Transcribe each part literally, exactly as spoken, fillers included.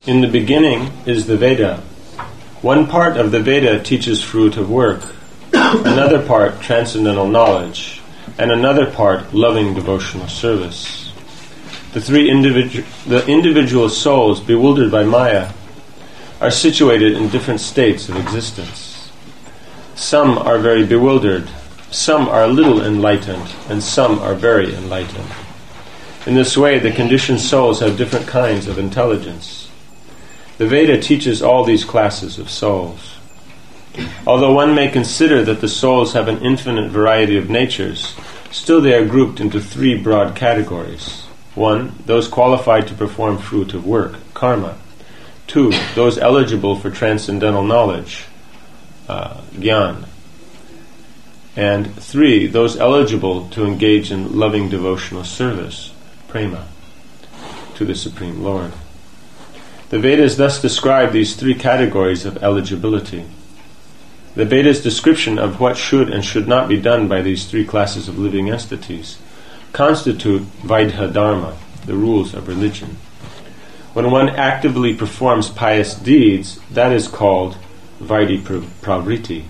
In the beginning is the Veda. One part of the Veda teaches fruit of work, another part transcendental knowledge, and another part loving devotional service. The three individu- the individual souls bewildered by Maya are situated in different states of existence. Some are very bewildered, some are a little enlightened, and some are very enlightened. In this way, the conditioned souls have different kinds of intelligence. The Veda teaches all these classes of souls. Although one may consider that the souls have an infinite variety of natures, still they are grouped into three broad categories. One, those qualified to perform fruit of work, karma. Two, those eligible for transcendental knowledge, uh, jnana. And three, those eligible to engage in loving devotional service, prema, to the Supreme Lord. The Vedas thus describe these three categories of eligibility. The Veda's description of what should and should not be done by these three classes of living entities constitute Vaidha Dharma, the rules of religion. When one actively performs pious deeds, that is called Vaidhi Pravriti.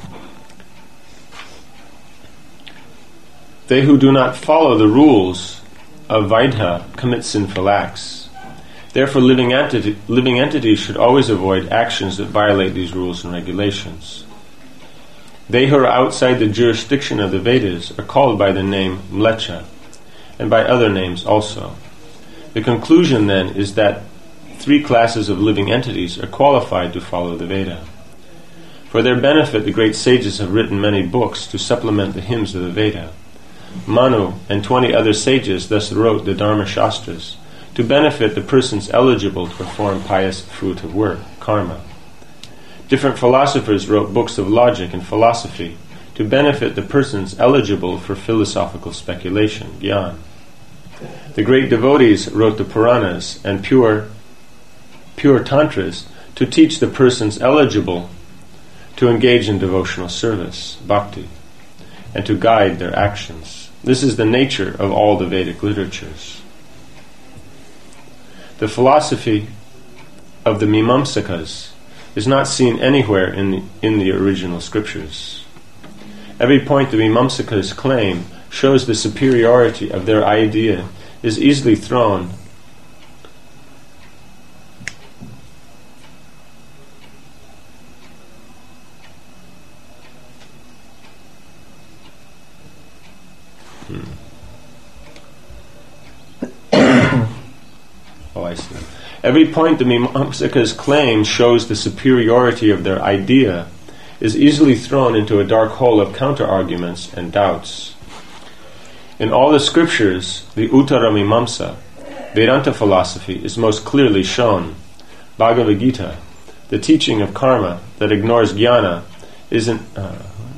They who do not follow the rules of Vaidha commit sinful acts. Therefore, living, entity, living entities should always avoid actions that violate these rules and regulations. They who are outside the jurisdiction of the Vedas are called by the name Mlecha, and by other names also. The conclusion, then, is that three classes of living entities are qualified to follow the Veda. For their benefit, the great sages have written many books to supplement the hymns of the Veda. Manu and twenty other sages thus wrote the Dharma Shastras to benefit the persons eligible to perform pious fruit of work, karma. Different philosophers wrote books of logic and philosophy to benefit the persons eligible for philosophical speculation, jnana. The great devotees wrote the Puranas and pure, pure tantras to teach the persons eligible to engage in devotional service, bhakti, and to guide their actions. This is the nature of all the Vedic literatures. The philosophy of the Mimamsakas is not seen anywhere in the, in the original scriptures. Every point the Mimamsakas claim shows the superiority of their idea is easily thrown hmm. Oh, I see. Every point the Mimamsakas claim shows the superiority of their idea is easily thrown into a dark hole of counter-arguments and doubts. In all the scriptures, the Uttara Mimamsa, Vedanta philosophy, is most clearly shown. Bhagavad Gita, the teaching of karma that ignores jnana, isn't... Uh,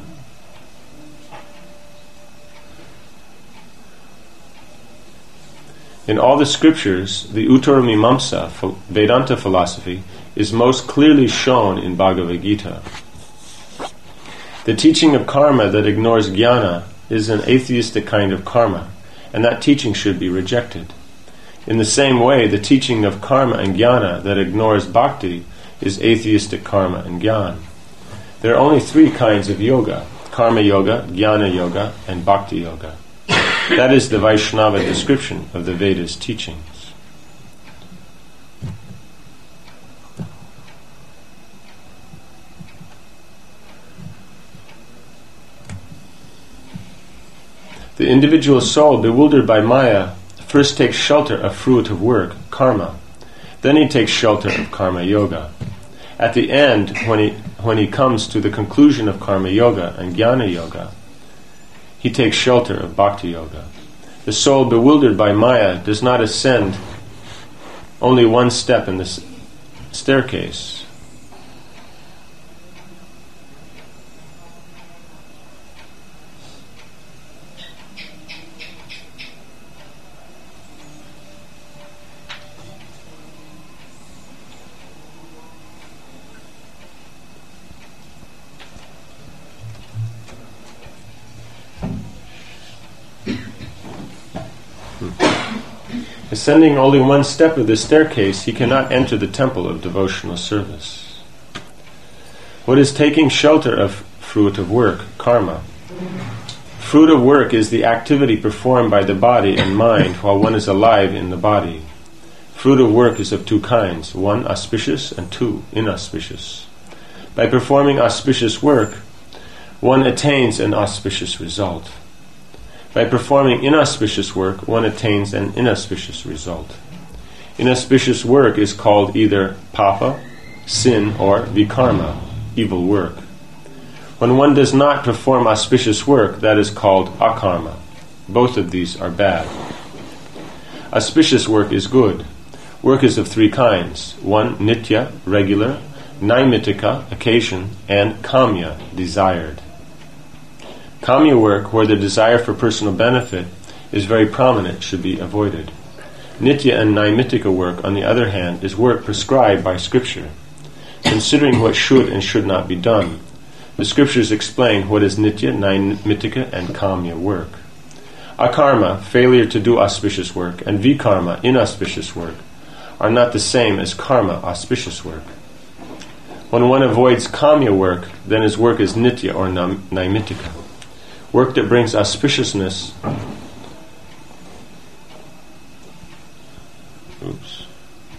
In all the scriptures, the Uttara Mimamsa, Vedanta philosophy, is most clearly shown in Bhagavad Gita. The teaching of karma that ignores jnana is an atheistic kind of karma, and that teaching should be rejected. In the same way, the teaching of karma and jnana that ignores bhakti is atheistic karma and jnana. There are only three kinds of yoga: karma yoga, jnana yoga, and bhakti yoga. That is the Vaishnava description of the Veda's teachings. The individual soul, bewildered by Maya, first takes shelter of fruit of work, karma. Then he takes shelter of karma yoga. At the end, when he, when he comes to the conclusion of karma yoga and jnana yoga, he takes shelter of bhakti yoga. The soul bewildered by Maya does not ascend only one step in the s- staircase. Ascending only one step of the staircase, he cannot enter the temple of devotional service. What is taking shelter of fruit of work, karma? Fruit of work is the activity performed by the body and mind while one is alive in the body. Fruit of work is of two kinds, one auspicious and two inauspicious. By performing auspicious work, one attains an auspicious result. By performing inauspicious work, one attains an inauspicious result. Inauspicious work is called either papa, sin, or vikarma, evil work. When one does not perform auspicious work, that is called akarma. Both of these are bad. Auspicious work is good. Work is of three kinds. One, nitya, regular, naimittika, occasion, and kamya, desired. Kamya work, where the desire for personal benefit is very prominent, should be avoided. Nitya and naimittika work, on the other hand, is work prescribed by Scripture, considering what should and should not be done. The Scriptures explain what is nitya, naimittika, and kamya work. Akarma, failure to do auspicious work, and vikarma, inauspicious work, are not the same as karma, auspicious work. When one avoids kamya work, then his work is nitya or naimittika. Work that brings auspiciousness oops.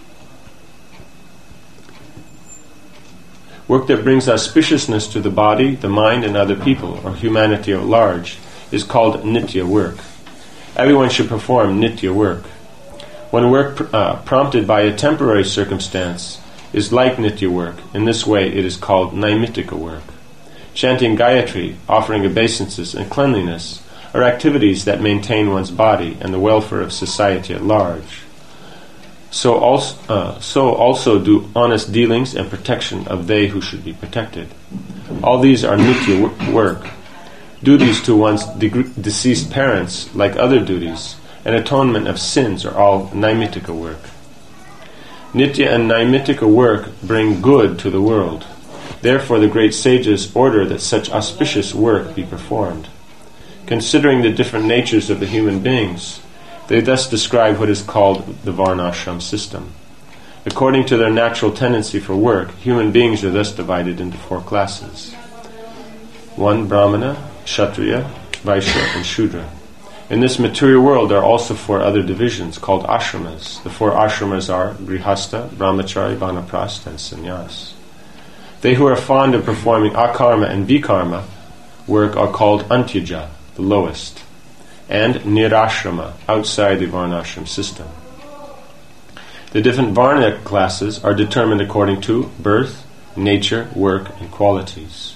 Work that brings auspiciousness to the body, the mind, and other people, or humanity at large, is called nitya work. Everyone should perform nitya work. When work uh, prompted by a temporary circumstance is like nitya work, in this way it is called naimittika work. Chanting Gayatri, offering obeisances, and cleanliness are activities that maintain one's body and the welfare of society at large. So also, uh, so also do honest dealings and protection of they who should be protected. All these are nitya w- work. Duties to one's de- deceased parents, like other duties, and atonement of sins are all naimittika work. Nitya and naimittika work bring good to the world. Therefore the great sages order that such auspicious work be performed. Considering the different natures of the human beings, they thus describe what is called the varnashram system. According to their natural tendency for work, human beings are thus divided into four classes. One, Brahmana, Kshatriya, Vaishya, and Shudra. In this material world there are also four other divisions called ashramas. The four ashramas are Grihastha, Brahmachari, Vanaprastha, and Sannyas. They who are fond of performing akarma and vikarma work are called antyaja, the lowest, and nirashrama, outside the varnashram system. The different varna classes are determined according to birth, nature, work, and qualities.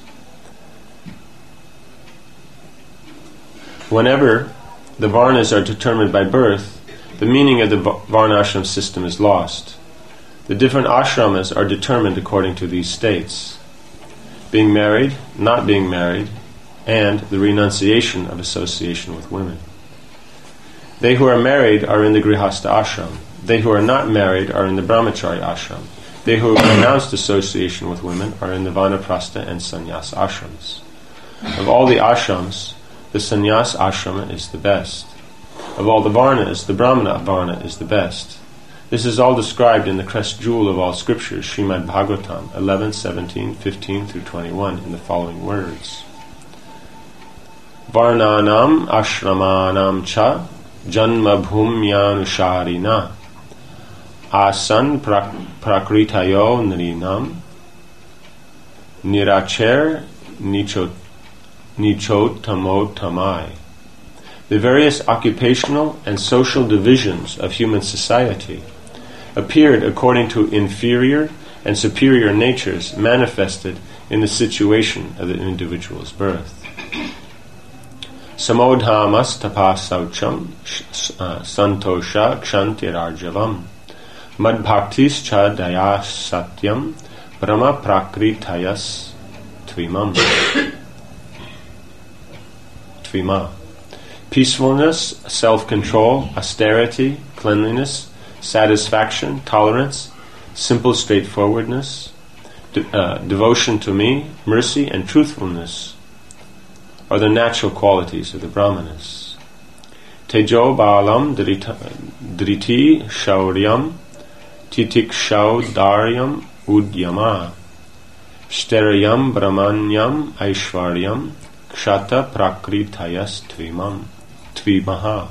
Whenever the varnas are determined by birth, the meaning of the varnashram system is lost. The different ashramas are determined according to these states: being married, not being married, and the renunciation of association with women. They who are married are in the Grihastha ashram. They who are not married are in the Brahmachari ashram. They who have renounced association with women are in the Vanaprastha and Sannyas ashrams. Of all the ashrams, the Sannyas ashrama is the best. Of all the varnas, the Brahmana varna is the best. This is all described in the crest jewel of all scriptures, Srimad Bhagavatam eleven, seventeen, fifteen through twenty-one, in the following words: Varnanam ashramanam cha janma bhumyanusharina asan prak- prakritayo nrinam niracher nichot nichotamotamai. The various occupational and social divisions of human society appeared according to inferior and superior natures manifested in the situation of the individual's birth. Samodhamas tapasaucham santosha kshantirarjavam madbhaktis cha daya satyam brahma prakritayas tvimam. Tvima. Peacefulness, self-control, austerity, cleanliness, satisfaction, tolerance, simple straightforwardness, de- uh, devotion to me, mercy, and truthfulness are the natural qualities of the Brahmanas. Tejo balam driti shauryam titikshau daryam udyama shterayam brahmanyam aishvaryam kshata prakritayas tvimam tvimaha.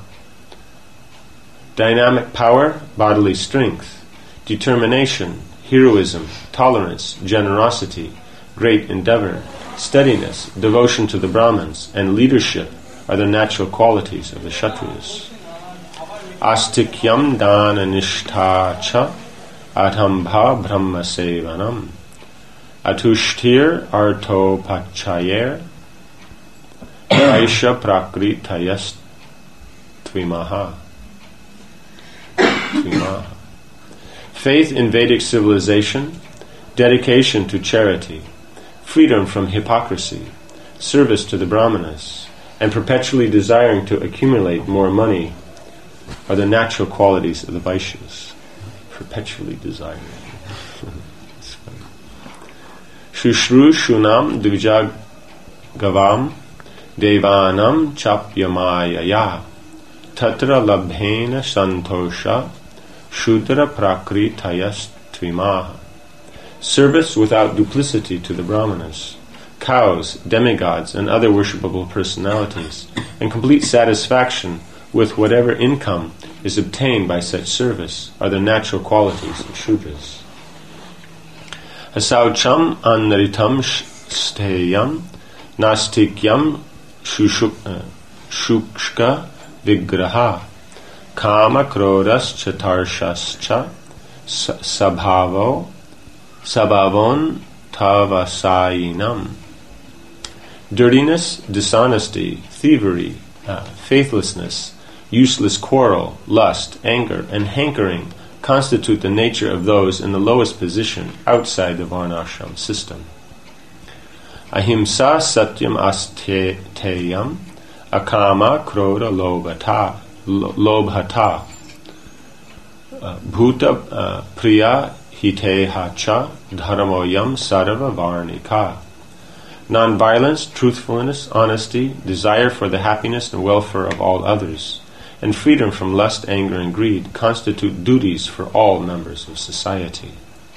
Dynamic power, bodily strength, determination, heroism, tolerance, generosity, great endeavor, steadiness, devotion to the Brahmins, and leadership are the natural qualities of the Kshatriyas. Astikyam dana nishtha cha atambha brahma sevanam atushtir arto pachayer aisha prakritayas tvimaha. Tvimaha. Faith in Vedic civilization, dedication to charity, freedom from hypocrisy, service to the Brahmanas, and perpetually desiring to accumulate more money are the natural qualities of the Vaishyas. Perpetually desiring. Shushru shunam dvija gavam devanam chapyamayaya tatra labhena santosha shudra prakritayas tvimaha. Service without duplicity to the Brahmanas, cows, demigods, and other worshipable personalities, and complete satisfaction with whatever income is obtained by such service are the natural qualities of Shudras. Asaucham anritam steyam nastikyam shukshka vigraha kama krodas chatarshascha sabhavo sabhavon tavasainam. Dirtiness, dishonesty, thievery, uh, faithlessness, useless quarrel, lust, anger, and hankering constitute the nature of those in the lowest position outside the varnashram system. Ahimsa satyam asteyam akama kroda lobhata lobhata bhuta uh, priya hiteha cha dharmoyam sarva varnika. Non-violence, truthfulness, honesty, desire for the happiness and welfare of all others, and freedom from lust, anger, and greed constitute duties for all members of society.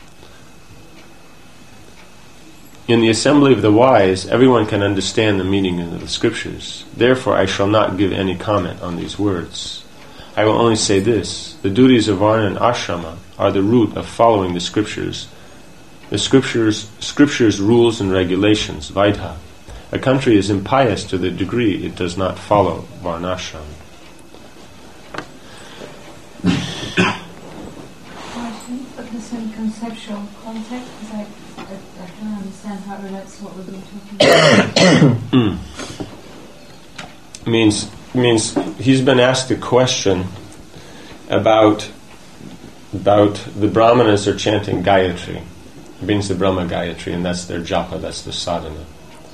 In the assembly of the wise, everyone can understand the meaning of the scriptures. Therefore, I shall not give any comment on these words. I will only say this: the duties of varna and ashrama are the root of following the scriptures. The scriptures, scriptures, rules, and regulations, Vaidha. A country is impious to the degree it does not follow varnashram. But this in conceptual context, because I, I, I don't understand how it relates to what we've been talking about. means means he's been asked a question about about the Brahmanas are chanting Gayatri. It means the Brahma Gayatri, and that's their japa, that's their sadhana.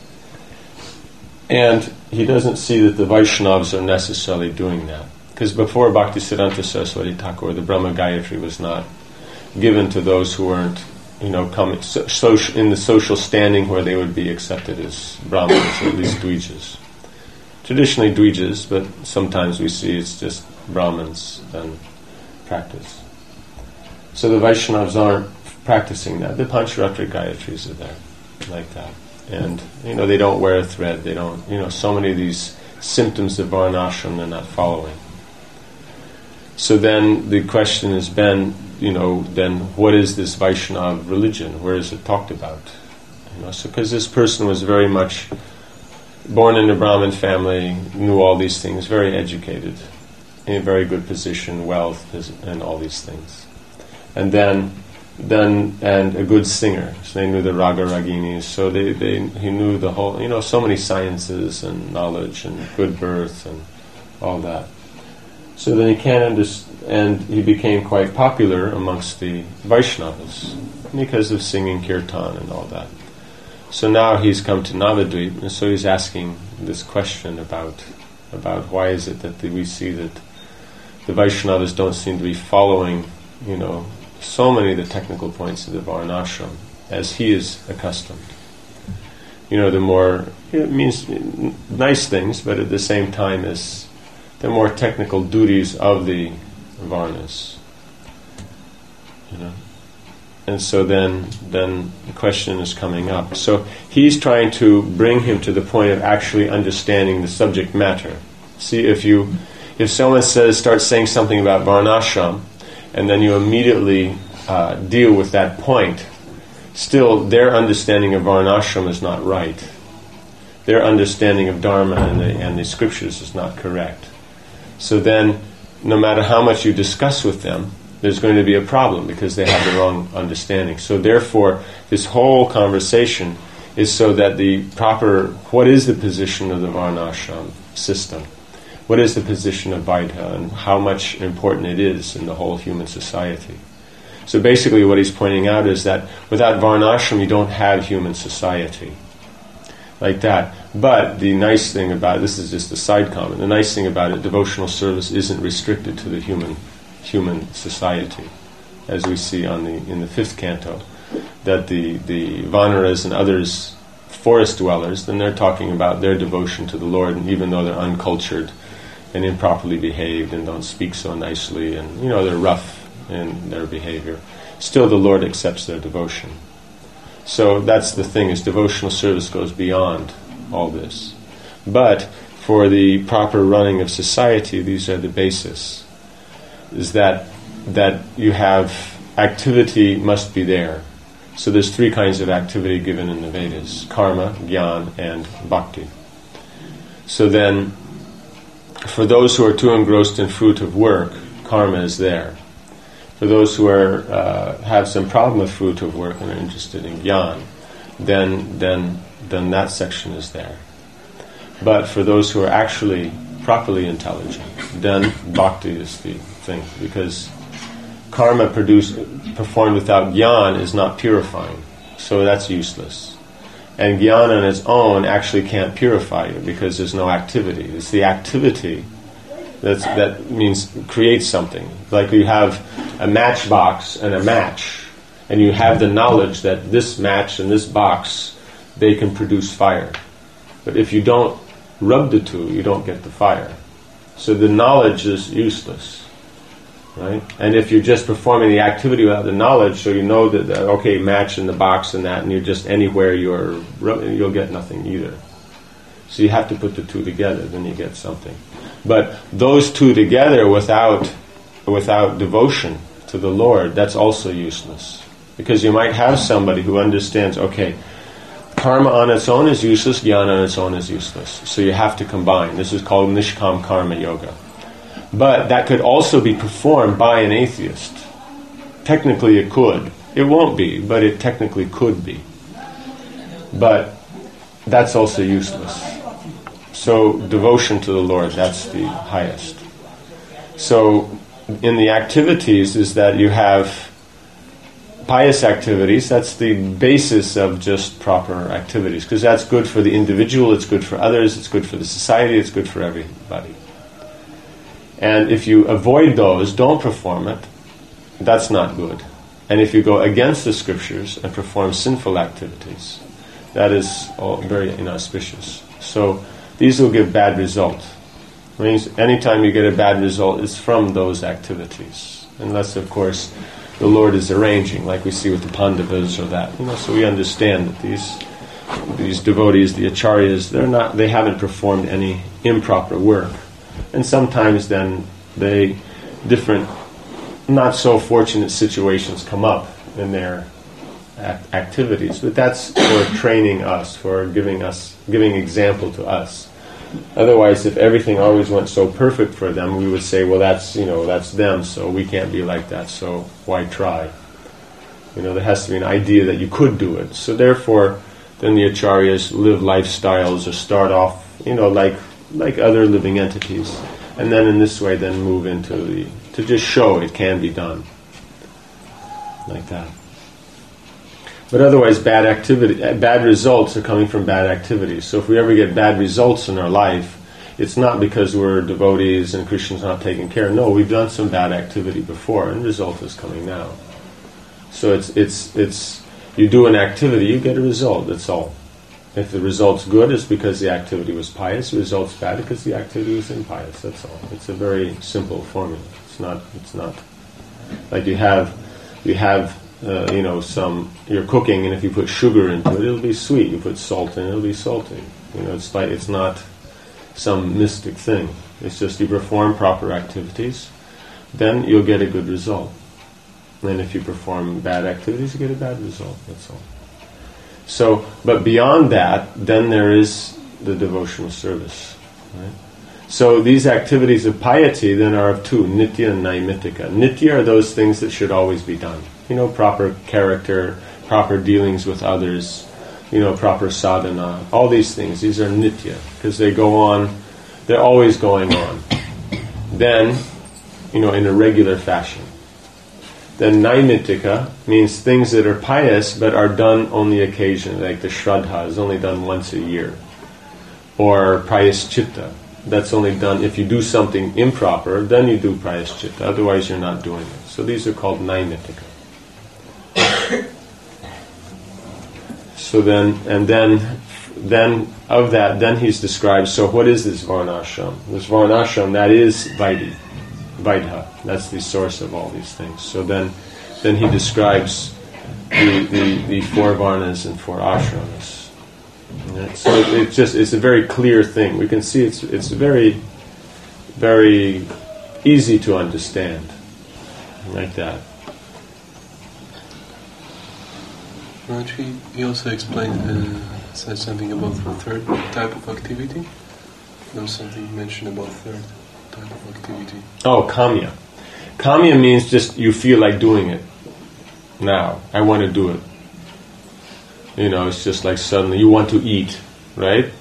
And he doesn't see that the Vaishnavas are necessarily doing that. Because before Bhaktisiddhanta Saraswati Thakur, the Brahma Gayatri was not given to those who weren't, you know, coming so, so, in the social standing where they would be accepted as Brahmanas, or at least Dvijas. Traditionally Dvijas, but sometimes we see it's just Brahmins and practice. So the Vaishnavas aren't practicing that. The Pancharatri Gayatris are there, like that. And, you know, they don't wear a thread, they don't, you know, so many of these symptoms of varnashram they're not following. So then the question has been, you know, then what is this Vaishnava religion? Where is it talked about? You know, so because this person was very much born in a Brahmin family, knew all these things, very educated, in a very good position, wealth, and all these things. And then, then and a good singer. So they knew the Raga Raginis. So they, they he knew the whole, you know, so many sciences and knowledge and good birth and all that. So then he can't understand, and he became quite popular amongst the Vaishnavas because of singing kirtan and all that. So now he's come to Navadvip, and so he's asking this question about about why is it that the, we see that the Vaishnavas don't seem to be following, you know, so many of the technical points of the Varnashram as he is accustomed. You know, the more, it means nice things, but at the same time is the more technical duties of the varnas. You know? And so then, then the question is coming up. So he's trying to bring him to the point of actually understanding the subject matter. See, if you, if someone says, starts saying something about varnashram, and then you immediately uh, deal with that point, still their understanding of varnashram is not right. Their understanding of dharma and the, and the scriptures is not correct. So then, no matter how much you discuss with them, there's going to be a problem because they have the wrong understanding. So therefore, this whole conversation is so that the proper, what is the position of the varnashram system? What is the position of Vaidha and how much important it is in the whole human society? So basically what he's pointing out is that without varnashram you don't have human society. Like that. But the nice thing about it, this is just a side comment, the nice thing about it, devotional service isn't restricted to the human human society, as we see on the in the fifth canto, that the, the Vanaras and others, forest dwellers, then they're talking about their devotion to the Lord, and even though they're uncultured and improperly behaved and don't speak so nicely, and you know they're rough in their behavior, still the Lord accepts their devotion. So that's the thing, is devotional service goes beyond all this. But for the proper running of society, these are the basis. Is that that you have activity must be there. So there's three kinds of activity given in the Vedas: karma, jnana, and bhakti. So then, for those who are too engrossed in fruit of work, karma is there. For those who are uh, have some problem with fruit of work and are interested in jnana, then then then that section is there. But for those who are actually properly intelligent, then bhakti is the thing, because karma produced, performed without jnana is not purifying, so that's useless. And jnana on its own actually can't purify you because there's no activity. It's the activity that's, that means create something. Like you have a matchbox and a match, and you have the knowledge that this match and this box, they can produce fire. But if you don't rub the two, you don't get the fire. So the knowledge is useless, right? And if you're just performing the activity without the knowledge, so you know that, that okay, match in the box and that, and you're just anywhere you're, you'll get nothing either. So you have to put the two together, then you get something. But those two together without without devotion to the Lord, that's also useless. Because you might have somebody who understands, okay, karma on its own is useless, jnana on its own is useless. So you have to combine. This is called nishkam karma yoga. But that could also be performed by an atheist. Technically it could. It won't be, but it technically could be. But that's also useless. So devotion to the Lord, that's the highest. So in the activities is that you have pious activities, that's the basis of just proper activities, because that's good for the individual, it's good for others, it's good for the society, it's good for everybody. And if you avoid those, don't perform it, that's not good. And if you go against the scriptures and perform sinful activities, that is all very inauspicious. So these will give bad results. It means anytime you get a bad result, it's from those activities. Unless, of course, the Lord is arranging, like we see with the Pandavas or that. You know, so we understand that these these devotees, the acharyas, they're not they haven't performed any improper work. And sometimes then they different not so fortunate situations come up in their act- activities. But that's for training us, for giving us giving example to us. Otherwise, if everything always went so perfect for them, we would say, well, that's, you know, that's them, so we can't be like that, so why try? You know, there has to be an idea that you could do it. So therefore, then the acharyas live lifestyles or start off, you know, like like other living entities. And then in this way, then move into the, to just show it can be done. Like that. But otherwise, bad activity, bad results are coming from bad activities. So if we ever get bad results in our life, it's not because we're devotees and Krishna's not taking care. No, we've done some bad activity before, and the result is coming now. So it's it's it's you do an activity, you get a result. That's all. If the result's good, it's because the activity was pious. If the result's bad, because the activity was impious. That's all. It's a very simple formula. It's not. It's not like you have, you have, uh, you know, some. You're cooking, and if you put sugar into it, it'll be sweet. You put salt in it, it'll be salty. You know, it's like it's not some mystic thing. It's just you perform proper activities, then you'll get a good result. And if you perform bad activities, you get a bad result. That's all. So, but beyond that, then there is the devotional service. Right? So these activities of piety then are of two, nitya and naimittika. Nitya are those things that should always be done. You know, proper character, proper dealings with others, you know, proper sadhana, all these things. These are nitya, because they go on, they're always going on. Then, you know, in a regular fashion. Then naimittika means things that are pious but are done only occasionally, like the shraddha is only done once a year. Or prayaschitta, that's only done if you do something improper, then you do prayaschitta, otherwise you're not doing it. So these are called naimittika. So then, and then, then of that, then he's described, so what is this varnashram? This varnashram, that is Vaidhi. Vaidha, that's the source of all these things. So then, then he describes the, the, the four varnas and four ashramas. Right? So it, it just it's a very clear thing. We can see it's it's very, very easy to understand, like that. Raj, he, he also explained, uh, said something about the third type of activity. There was something mentioned about third type of activity. Oh, kamya. Kamya means just you feel like doing it. Now, I want to do it. You know, it's just like suddenly you want to eat, right?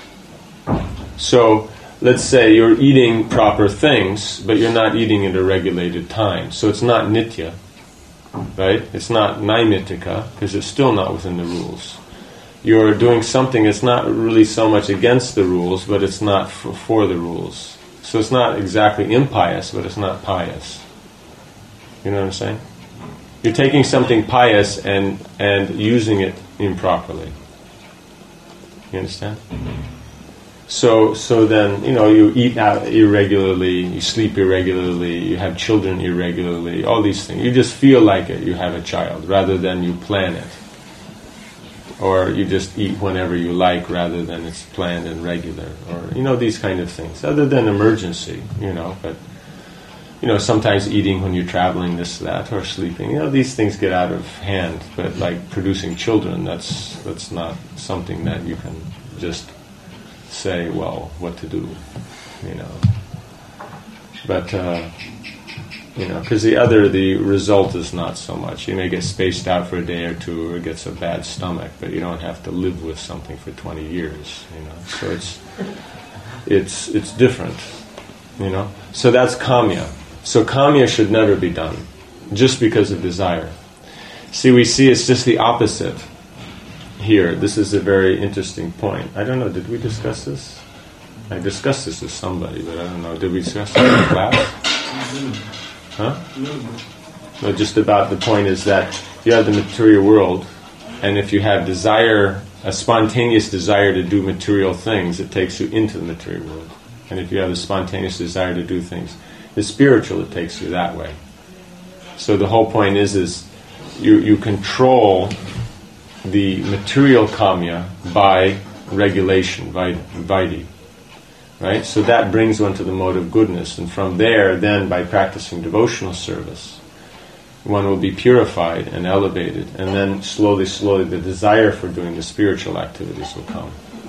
So, let's say you're eating proper things, but you're not eating at a regulated time. So it's not nitya, right? It's not naimittika, because it's still not within the rules. You're doing something that's not really so much against the rules, but it's not for, for the rules. So it's not exactly impious, but it's not pious. You know what I'm saying? You're taking something pious and and using it improperly. You understand? So so then, you know, you eat out irregularly, you sleep irregularly, you have children irregularly, all these things. You just feel like it, you have a child, rather than you plan it. Or you just eat whenever you like rather than it's planned and regular. Or, you know, these kind of things. Other than emergency, you know, but, you know, sometimes eating when you're traveling, this, that, or sleeping. You know, these things get out of hand. But like producing children, that's that's not something that you can just say, well, what to do, you know. But, uh, you know, because the other, the result is not so much. You may get spaced out for a day or two, or gets a bad stomach, but you don't have to live with something for twenty years, you know. So it's it's it's different, you know. So that's kamya. So kamya should never be done, just because of desire. See, we see it's just the opposite here. This is a very interesting point. I don't know, did we discuss this? I discussed this with somebody, but I don't know. Did we discuss it in class? Huh? No, just about the point is that you have the material world, and if you have desire, a spontaneous desire to do material things, it takes you into the material world. And if you have a spontaneous desire to do things, the spiritual, it takes you that way. So the whole point is, is you, you control the material kamya by regulation, by vaidhi. Right? So that brings one to the mode of goodness, and from there, then, by practicing devotional service, one will be purified and elevated, and then slowly, slowly, the desire for doing the spiritual activities will come.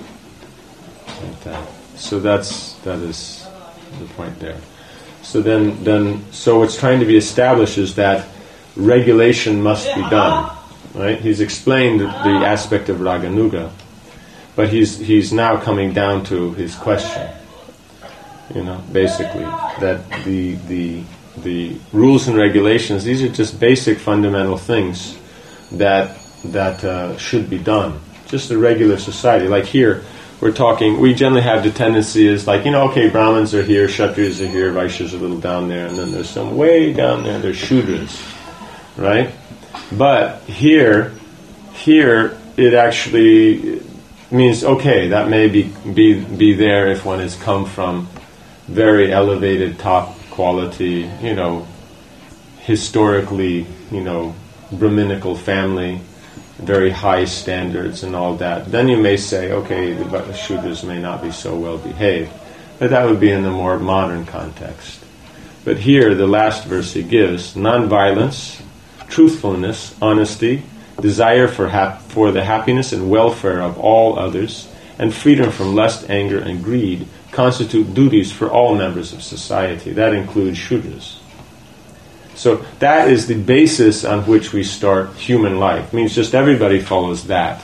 Like that. So that's that is the point there. So then, then, so what's trying to be established is that regulation must be done. Right? He's explained the aspect of Raganuga. But he's he's now coming down to his question, you know, basically, that the the the rules and regulations, these are just basic fundamental things that that uh, should be done. Just a regular society. Like here, we're talking, we generally have the tendency is like, you know, okay, Brahmins are here, Kshatriyas are here, Vaishyas are a little down there, and then there's some way down there, there's Shudras, right? But here, here, it actually... means, okay, that may be, be, be there if one has come from very elevated, top quality, you know, historically, you know, Brahminical family, very high standards and all that. Then you may say, okay, the Shudras may not be so well behaved. But that would be in the more modern context. But here, the last verse he gives, non-violence, truthfulness, honesty, desire for hap- for the happiness and welfare of all others, and freedom from lust, anger, and greed constitute duties for all members of society. That includes Shudras. So that is the basis on which we start human life. It means just everybody follows that.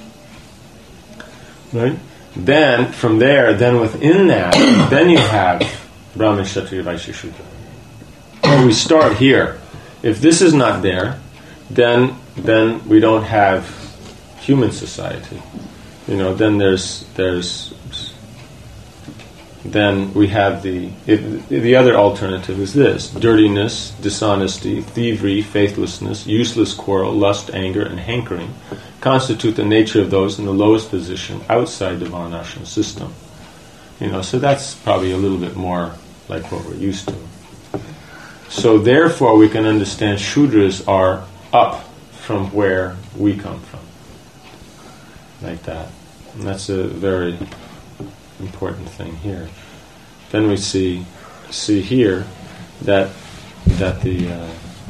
Right? Then, from there, then within that, then you have Brahmin, Kshatriya, Vaishya, Shudra. We start here. If this is not there, then then we don't have human society. You know, then there's there's then we have the if, the other alternative is this: dirtiness, dishonesty, thievery, faithlessness, useless quarrel, lust, anger, and hankering constitute the nature of those in the lowest position outside the varnashram system. You know, so that's probably a little bit more like what we're used to. So therefore we can understand Shudras are up from where we come from. Like that. And that's a very important thing here. Then we see see here that that the uh,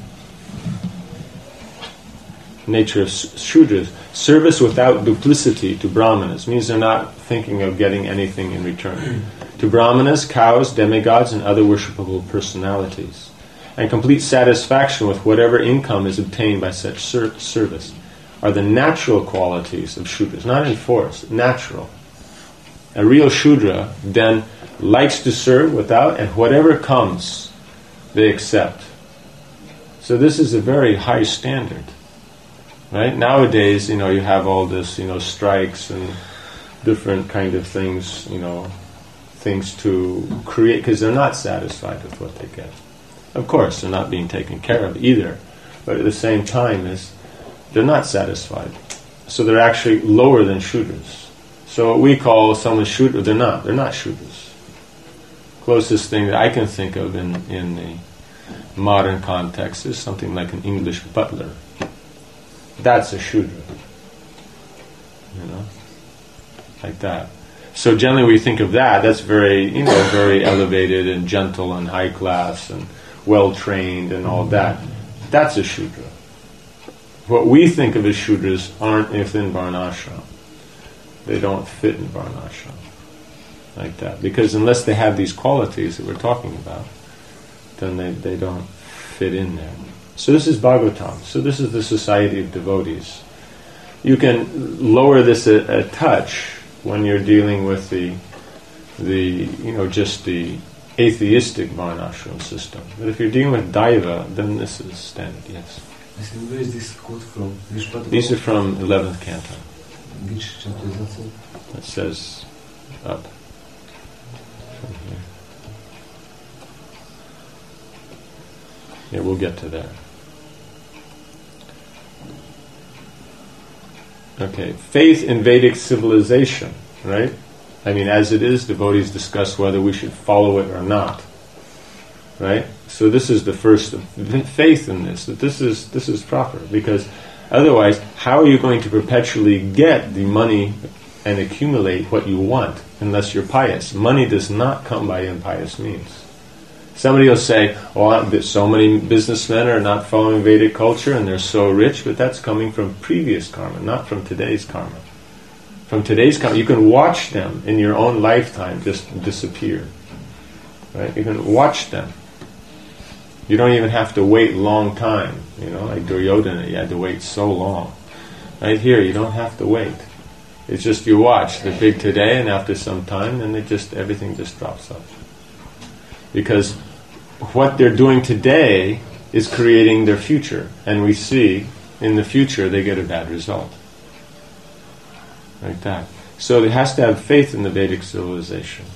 nature of Shudras, service without duplicity to Brahmanas, means they're not thinking of getting anything in return. To Brahmanas, cows, demigods, and other worshipable personalities, and complete satisfaction with whatever income is obtained by such ser- service, are the natural qualities of Shudras, not enforced, natural. A real Shudra then likes to serve without, and whatever comes, they accept. So this is a very high standard. Right? Nowadays, you know, you have all this, you know, strikes and different kind of things, you know, things to create, because they're not satisfied with what they get. Of course, they're not being taken care of either, but at the same time, is they're not satisfied. So they're actually lower than Shudras. So what we call someone Shudra, they're not. They're not Shudras. Closest thing that I can think of in, in the modern context is something like an English butler. That's a Shudra. You know? Like that. So generally we think of that, that's very, you know, very elevated and gentle and high class and well trained and all that. That's a Shudra. What we think of as Shudras aren't within Varnashram. They don't fit in Varnashram. Like that. Because unless they have these qualities that we're talking about, then they, they don't fit in there. So this is Bhagavatam. So this is the society of devotees. You can lower this a, a touch when you're dealing with the, the you know, just the atheistic Varnashram system. But if you're dealing with Daiva, then this is standard, yes. Where is this quote from? These are from eleventh canto. Which chapter is that? It says up from here. Yeah, we'll get to there. Okay, faith in Vedic civilization, right? I mean, as it is, devotees discuss whether we should follow it or not, right? So this is the first faith in this, that this is this is proper, because otherwise, how are you going to perpetually get the money and accumulate what you want unless you're pious? Money does not come by impious means. Somebody will say, oh, so many businessmen are not following Vedic culture and they're so rich, but that's coming from previous karma, not from today's karma. From today's karma, you can watch them in your own lifetime just disappear. Right? You can watch them. You don't even have to wait a long time. You know, like Duryodhana, you had to wait so long. Right here, you don't have to wait. It's just you watch. They're big today, and after some time, then it just everything just drops off. Because what they're doing today is creating their future, and we see in the future they get a bad result. Like that. So it has to have faith in the Vedic civilization.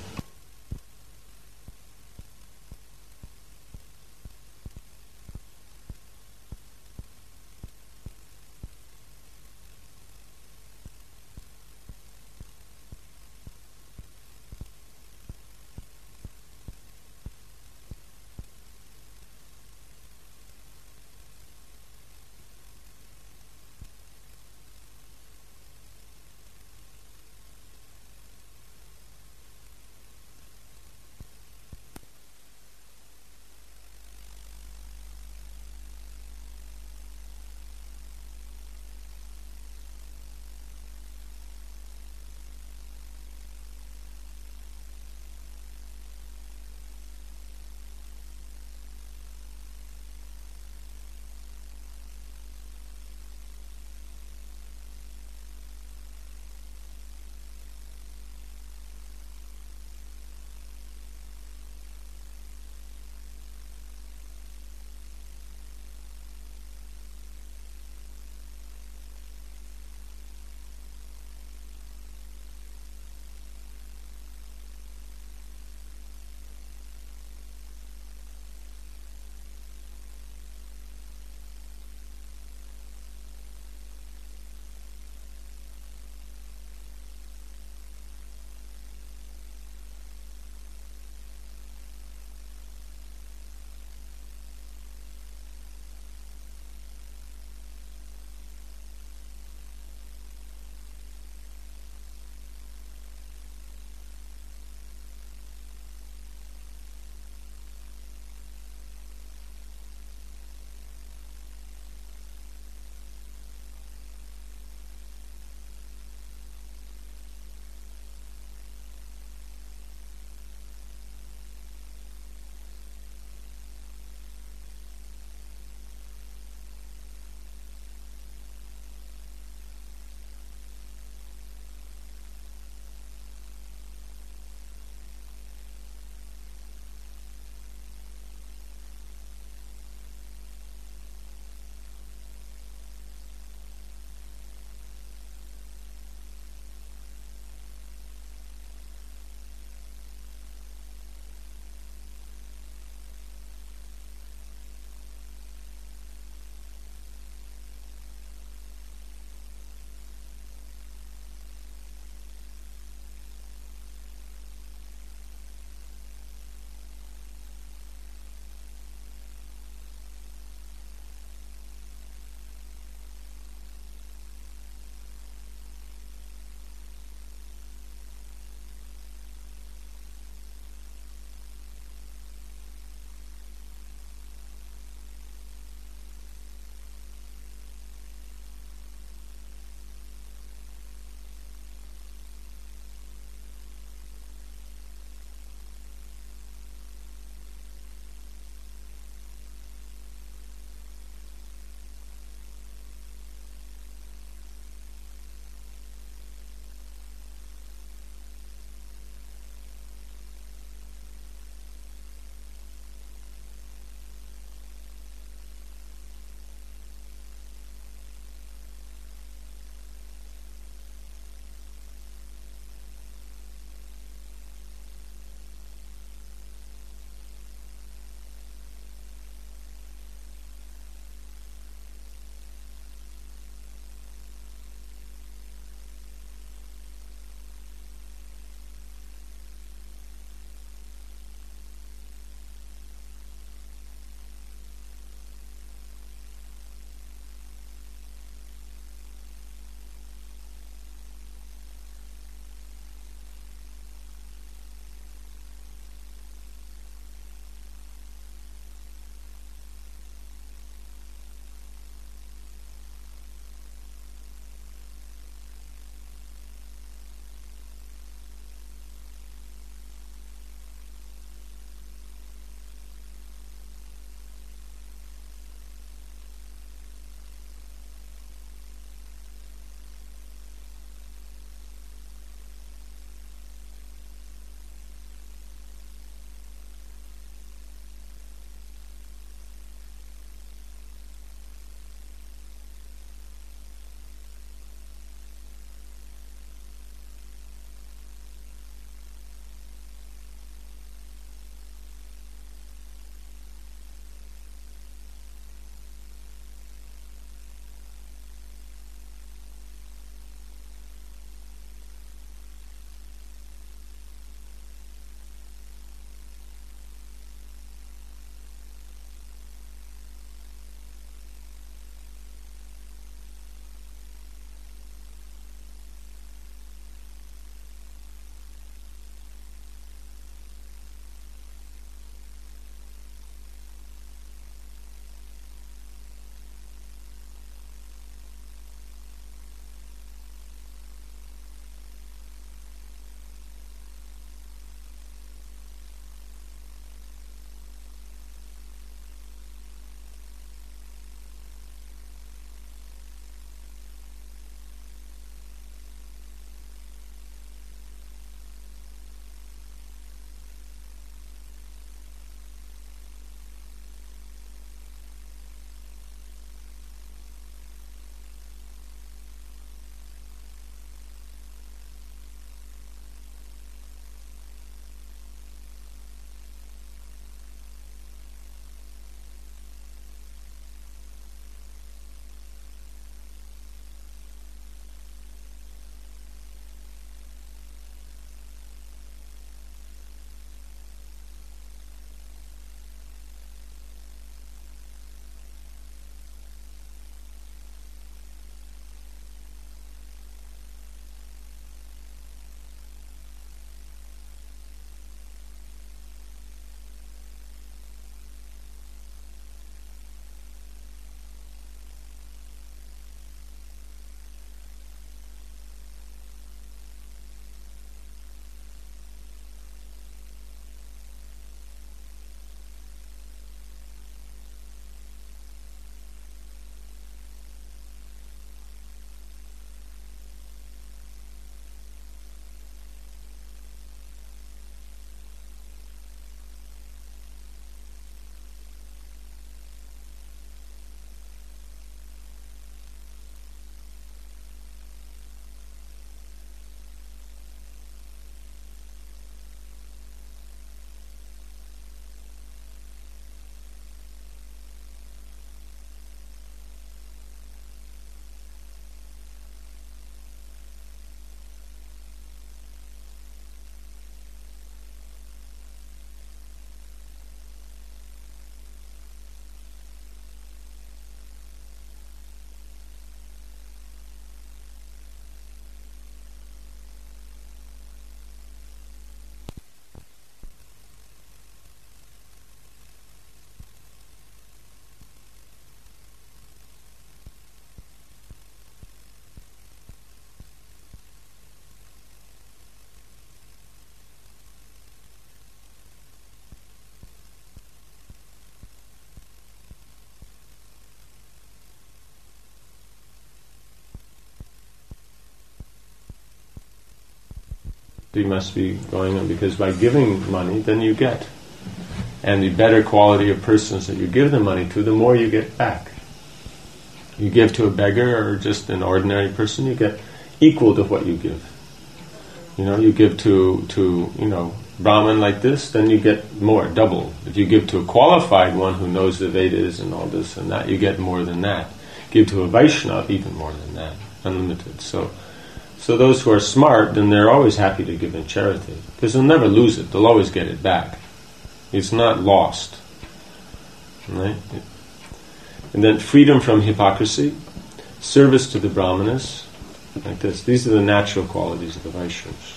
You must be going on, because by giving money, then you get. And the better quality of persons that you give the money to, the more you get back. You give to a beggar or just an ordinary person, you get equal to what you give. You know, you give to, to you know, Brahman like this, then you get more, double. If you give to a qualified one who knows the Vedas and all this and that, you get more than that. Give to a Vaishnava, even more than that, unlimited. So, so those who are smart, then they're always happy to give in charity, because they'll never lose it. They'll always get it back. It's not lost, right? And then freedom from hypocrisy, service to the Brahmanas, like this. These are the natural qualities of the Vaishnavas.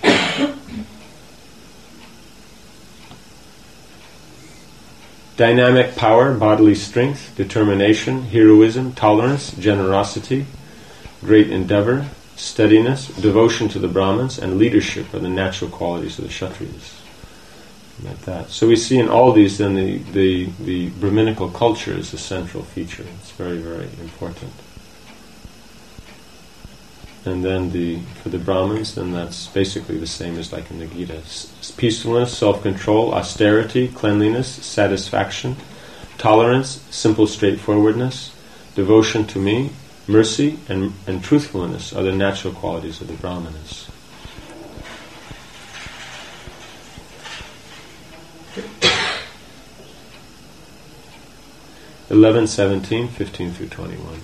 Dynamic power, bodily strength, determination, heroism, tolerance, generosity, great endeavor, steadiness, devotion to the Brahmins, and leadership are the natural qualities of the Kshatriyas. Like that. So we see in all these then the, the, the Brahminical culture is the central feature. It's very, very important. And then the for the Brahmins, then that's basically the same as like in the Gita. It's peacefulness, self-control, austerity, cleanliness, satisfaction, tolerance, simple straightforwardness, devotion to me, mercy, and, and truthfulness are the natural qualities of the Brahmanas. eleven, seventeen, fifteen through twenty-one.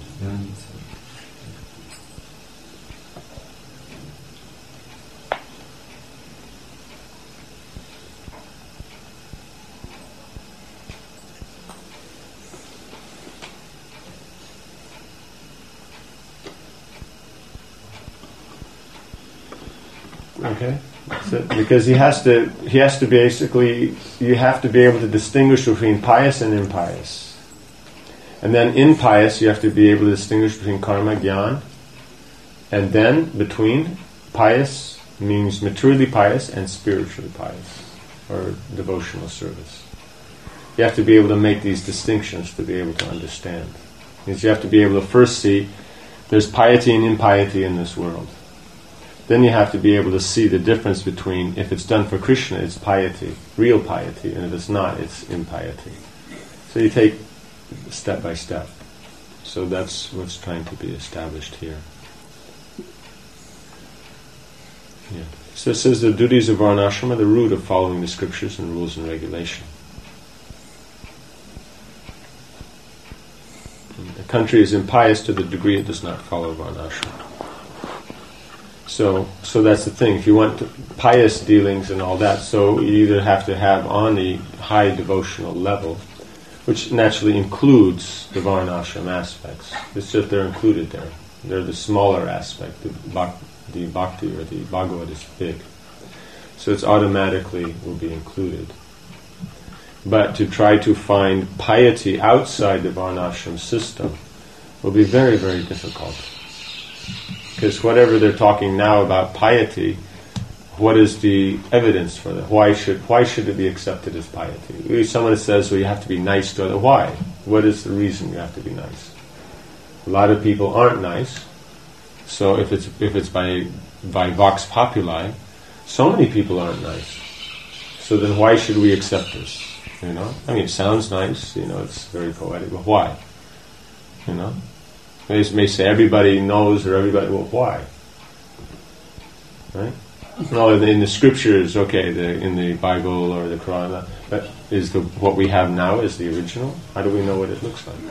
Okay, that's it. Because he has to, he has to basically, you have to be able to distinguish between pious and impious. And then impious, you have to be able to distinguish between karma, jnana, and then between pious means materially pious and spiritually pious, or devotional service. You have to be able to make these distinctions to be able to understand. Because you have to be able to first see there's piety and impiety in this world. Then you have to be able to see the difference between, if it's done for Krishna, it's piety, real piety, and if it's not, it's impiety. So you take step by step. So that's what's trying to be established here. Yeah. So it says the duties of Varnashram are the root of following the scriptures and rules and regulation. The country is impious to the degree it does not follow Varnashram. So, so that's the thing. If you want to, pious dealings and all that, so you either have to have on the high devotional level, which naturally includes the Varnashram aspects. It's just they're included there. They're the smaller aspect. The, bhak- the bhakti or the bhagavad is big. So it's automatically will be included. But to try to find piety outside the Varnashram system will be very, very difficult. Because whatever they're talking now about piety, what is the evidence for that? Why should why should it be accepted as piety? If someone says, well, you have to be nice to others. Why? What is the reason you have to be nice? A lot of people aren't nice. So if it's if it's by by vox populi, so many people aren't nice. So then why should we accept this? You know? I mean, it sounds nice, you know, it's very poetic, but why? You know? They may say everybody knows or everybody, well, why? Right? No, in the scriptures, okay, the, in the Bible or the Quran, but is the what we have now is the original? How do we know what it looks like?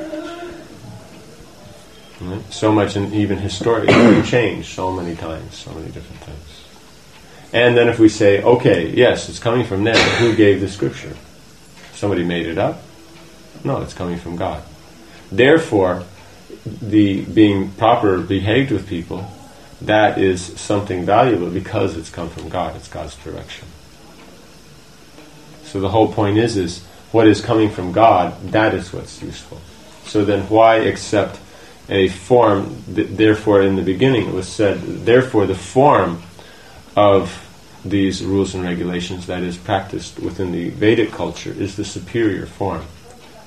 Right? So much, and even historically, changed so many times, so many different things. And then if we say, okay, yes, it's coming from them, but who gave the scripture? Somebody made it up? No, it's coming from God. Therefore, the being proper behaved with people, that is something valuable because it's come from God. It's God's direction. So the whole point is, is what is coming from God, that is what's useful. So then why accept a form, th- therefore in the beginning it was said, therefore the form of these rules and regulations that is practiced within the Vedic culture is the superior form.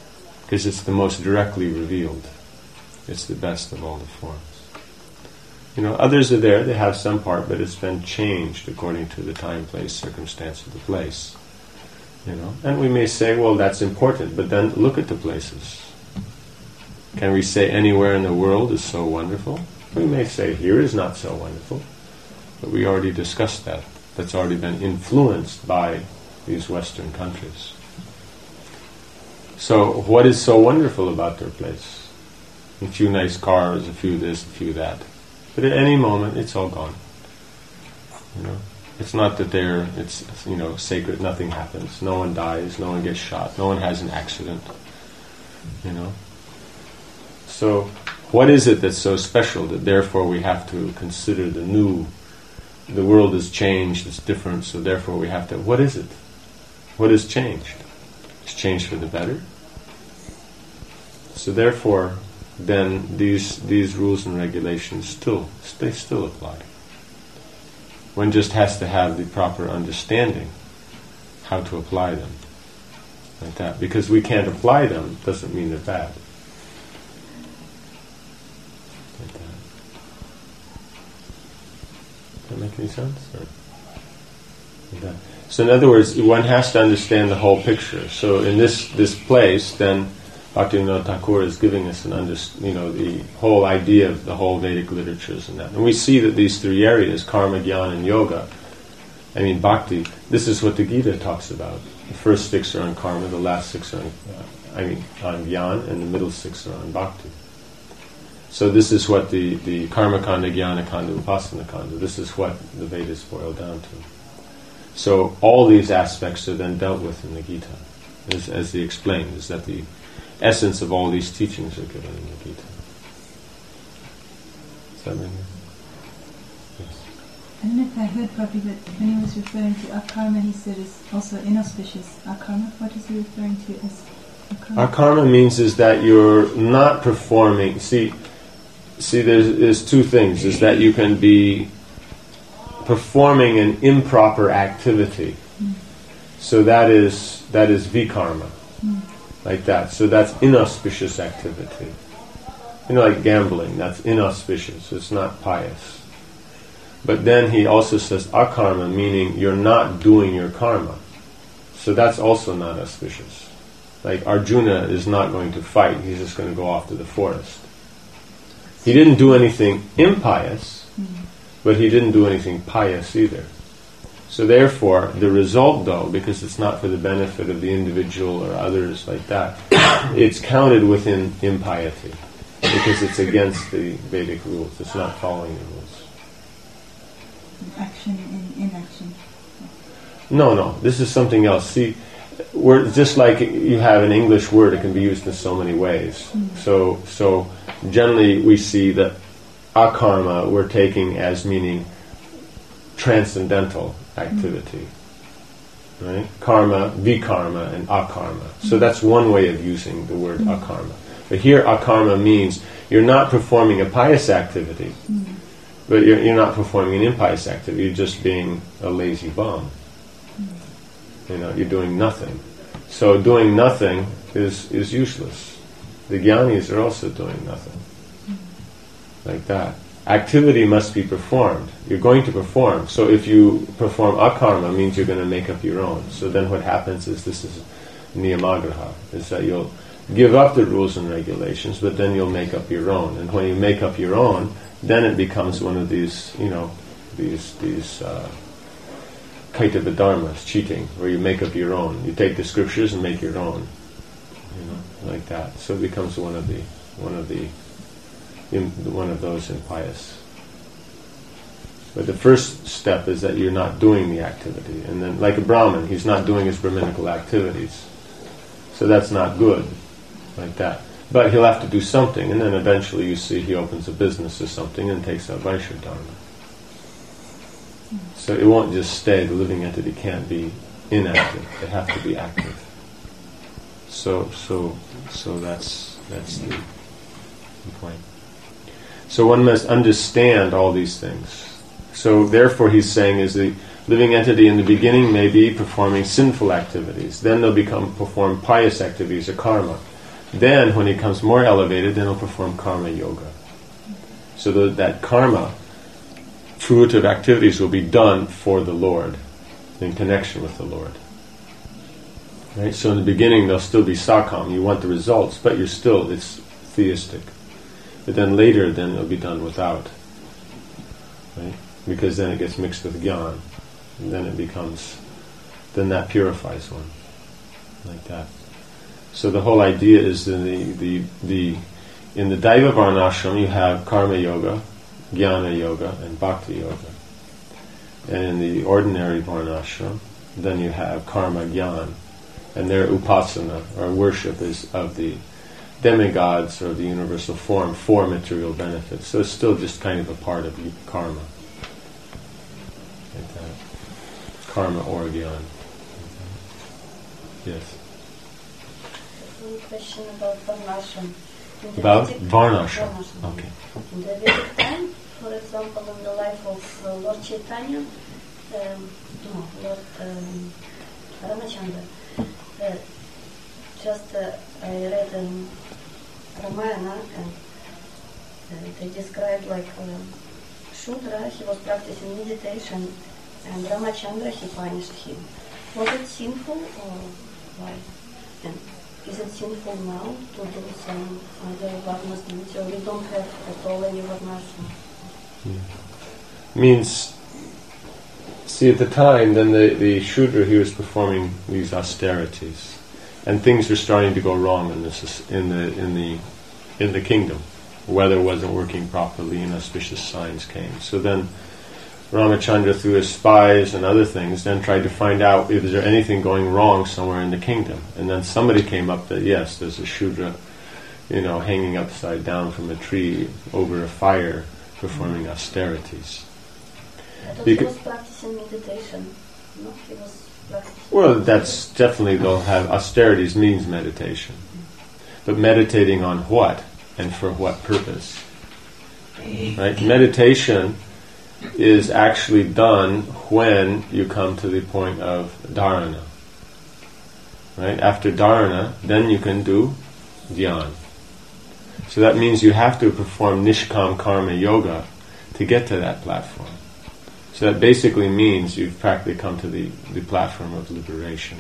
Because it's the most directly revealed. It's the best of all the forms. You know, others are there, they have some part, but it's been changed according to the time, place, circumstance of the place. You know, and we may say, well, that's important, but then look at the places. Can we say anywhere in the world is so wonderful? We may say here is not so wonderful, but we already discussed that. That's already been influenced by these Western countries. So what is so wonderful about their place? A few nice cars, a few this, a few that. But at any moment, it's all gone. You know, it's not that they're, it's, you know, sacred, nothing happens. No one dies, no one gets shot, no one has an accident. You know. So, what is it that's so special that therefore we have to consider the new? The world has changed, it's different, so therefore we have to, what is it? What has changed? It's changed for the better. So therefore, then these these rules and regulations still, they still apply. One just has to have the proper understanding how to apply them. Like that. Because we can't apply them doesn't mean they're bad. Like that. Does that make any sense? Or like that. So in other words, one has to understand the whole picture. So in this, this place, then Bhaktivinoda Thakur is giving us an under, you know, the whole idea of the whole Vedic literatures and that. And we see that these three areas, karma, jnana, and yoga, I mean bhakti, this is what the Gita talks about. The first six are on karma, the last six are on, uh, I mean, on jnana, and the middle six are on bhakti. So this is what the, the karma kanda, jnana kanda, upasana kanda, this is what the Vedas boil down to. So all these aspects are then dealt with in the Gita, as, as he explained, is that the essence of all these teachings are given in the Gita. Does that make sense? Yes. I don't know if I heard properly, but when he was referring to akarma, he said it's also inauspicious. Akarma, what is he referring to as akarma? Akarma means is that you're not performing. See, see, there's, there's two things. Is that you can be performing an improper activity. Mm. So that is that is vikarma. Mm. Like that. So that's inauspicious activity. You know, like gambling, that's inauspicious. It's not pious. But then he also says akarma, meaning you're not doing your karma. So that's also not auspicious. Like Arjuna is not going to fight, he's just going to go off to the forest. He didn't do anything impious, mm-hmm. but he didn't do anything pious either. So therefore, the result though, because it's not for the benefit of the individual or others like that, it's counted within impiety. Because it's against the Vedic rules. It's not following the rules. Action and inaction. No, no. This is something else. See, we're just like you have an English word, it can be used in so many ways. Mm. So, so generally we see that akarma we're taking as meaning transcendental activity. Mm. Right? Karma, vikarma, and akarma. Mm. So that's one way of using the word mm. akarma. But here akarma means you're not performing a pious activity, mm. but you're, you're not performing an impious activity. You're just being a lazy bum. Mm. You know, you're doing nothing. So doing nothing is, is useless. The jnanis are also doing nothing. Mm. Like that. Activity must be performed. You're going to perform. So if you perform akarma, it means you're going to make up your own. So then what happens is this is niyamagraha, is that you'll give up the rules and regulations, but then you'll make up your own. And when you make up your own, then it becomes one of these, you know, these these uh, kaitava dharmas, cheating, where you make up your own. You take the scriptures and make your own, you know, like that. So it becomes one of the one of the in, one of those impious. But the first step is that you're not doing the activity, and then, like a Brahmin, he's not doing his Brahminical activities, so that's not good. Like that. But he'll have to do something, and then eventually you see he opens a business or something and takes out Vaishya Dharma. Mm. So it won't just stay, the living entity can't be inactive, they have to be active. So so so that's that's the, the point. So one must understand all these things. So therefore he's saying is the living entity in the beginning may be performing sinful activities, then they'll become perform pious activities or karma. Then, when he becomes more elevated, then he'll perform karma yoga. So the, that karma fruitive activities will be done for the Lord, in connection with the Lord. Right? So in the beginning they'll still be sakam, you want the results, but you're still, it's theistic. But then later, then it'll be done without. Right? Because then it gets mixed with gyan. And then it becomes, then that purifies one. Like that. So the whole idea is that the, the, the, in the Daiva Varnashram you have karma yoga, jnana yoga, and bhakti yoga. And in the ordinary Varnashram, then you have karma jnana. And their upasana, or worship, is of the demigods or the universal form for material benefits. So it's still just kind of a part of karma. Like that. Karma or jnana. Yes. One question about Varnashram. About Vedic, Varnashram. Varnashram. Okay. In the Vedic time, for example, in the life of uh, Lord Chaitanya, um, no, Lord um, Ramachandra, uh, just uh, I read in Ramayana and uh, they described like um, Shudra, he was practicing meditation and Ramachandra, he punished him. Was it sinful or why? And is it sinful now to do some other varnas duty, or we don't have at all any varnashram? Hmm. Means, see, at the time, then the, the Shudra, he was performing these austerities, and things were starting to go wrong in this in the in the in the kingdom. Weather wasn't working properly, inauspicious signs came. So then Ramachandra, through his spies and other things, then tried to find out if there anything going wrong somewhere in the kingdom. And then somebody came up that, yes, there's a Shudra, you know, hanging upside down from a tree over a fire, performing austerities. I thought You he could- was practicing meditation. No, he was practicing. Well, that's definitely, they'll have, austerities means meditation. But meditating on what? And for what purpose? Right? Meditation is actually done when you come to the point of dharana. Right? After dharana, then you can do dhyan. So that means you have to perform nishkam karma yoga to get to that platform. So that basically means you've practically come to the, the platform of liberation.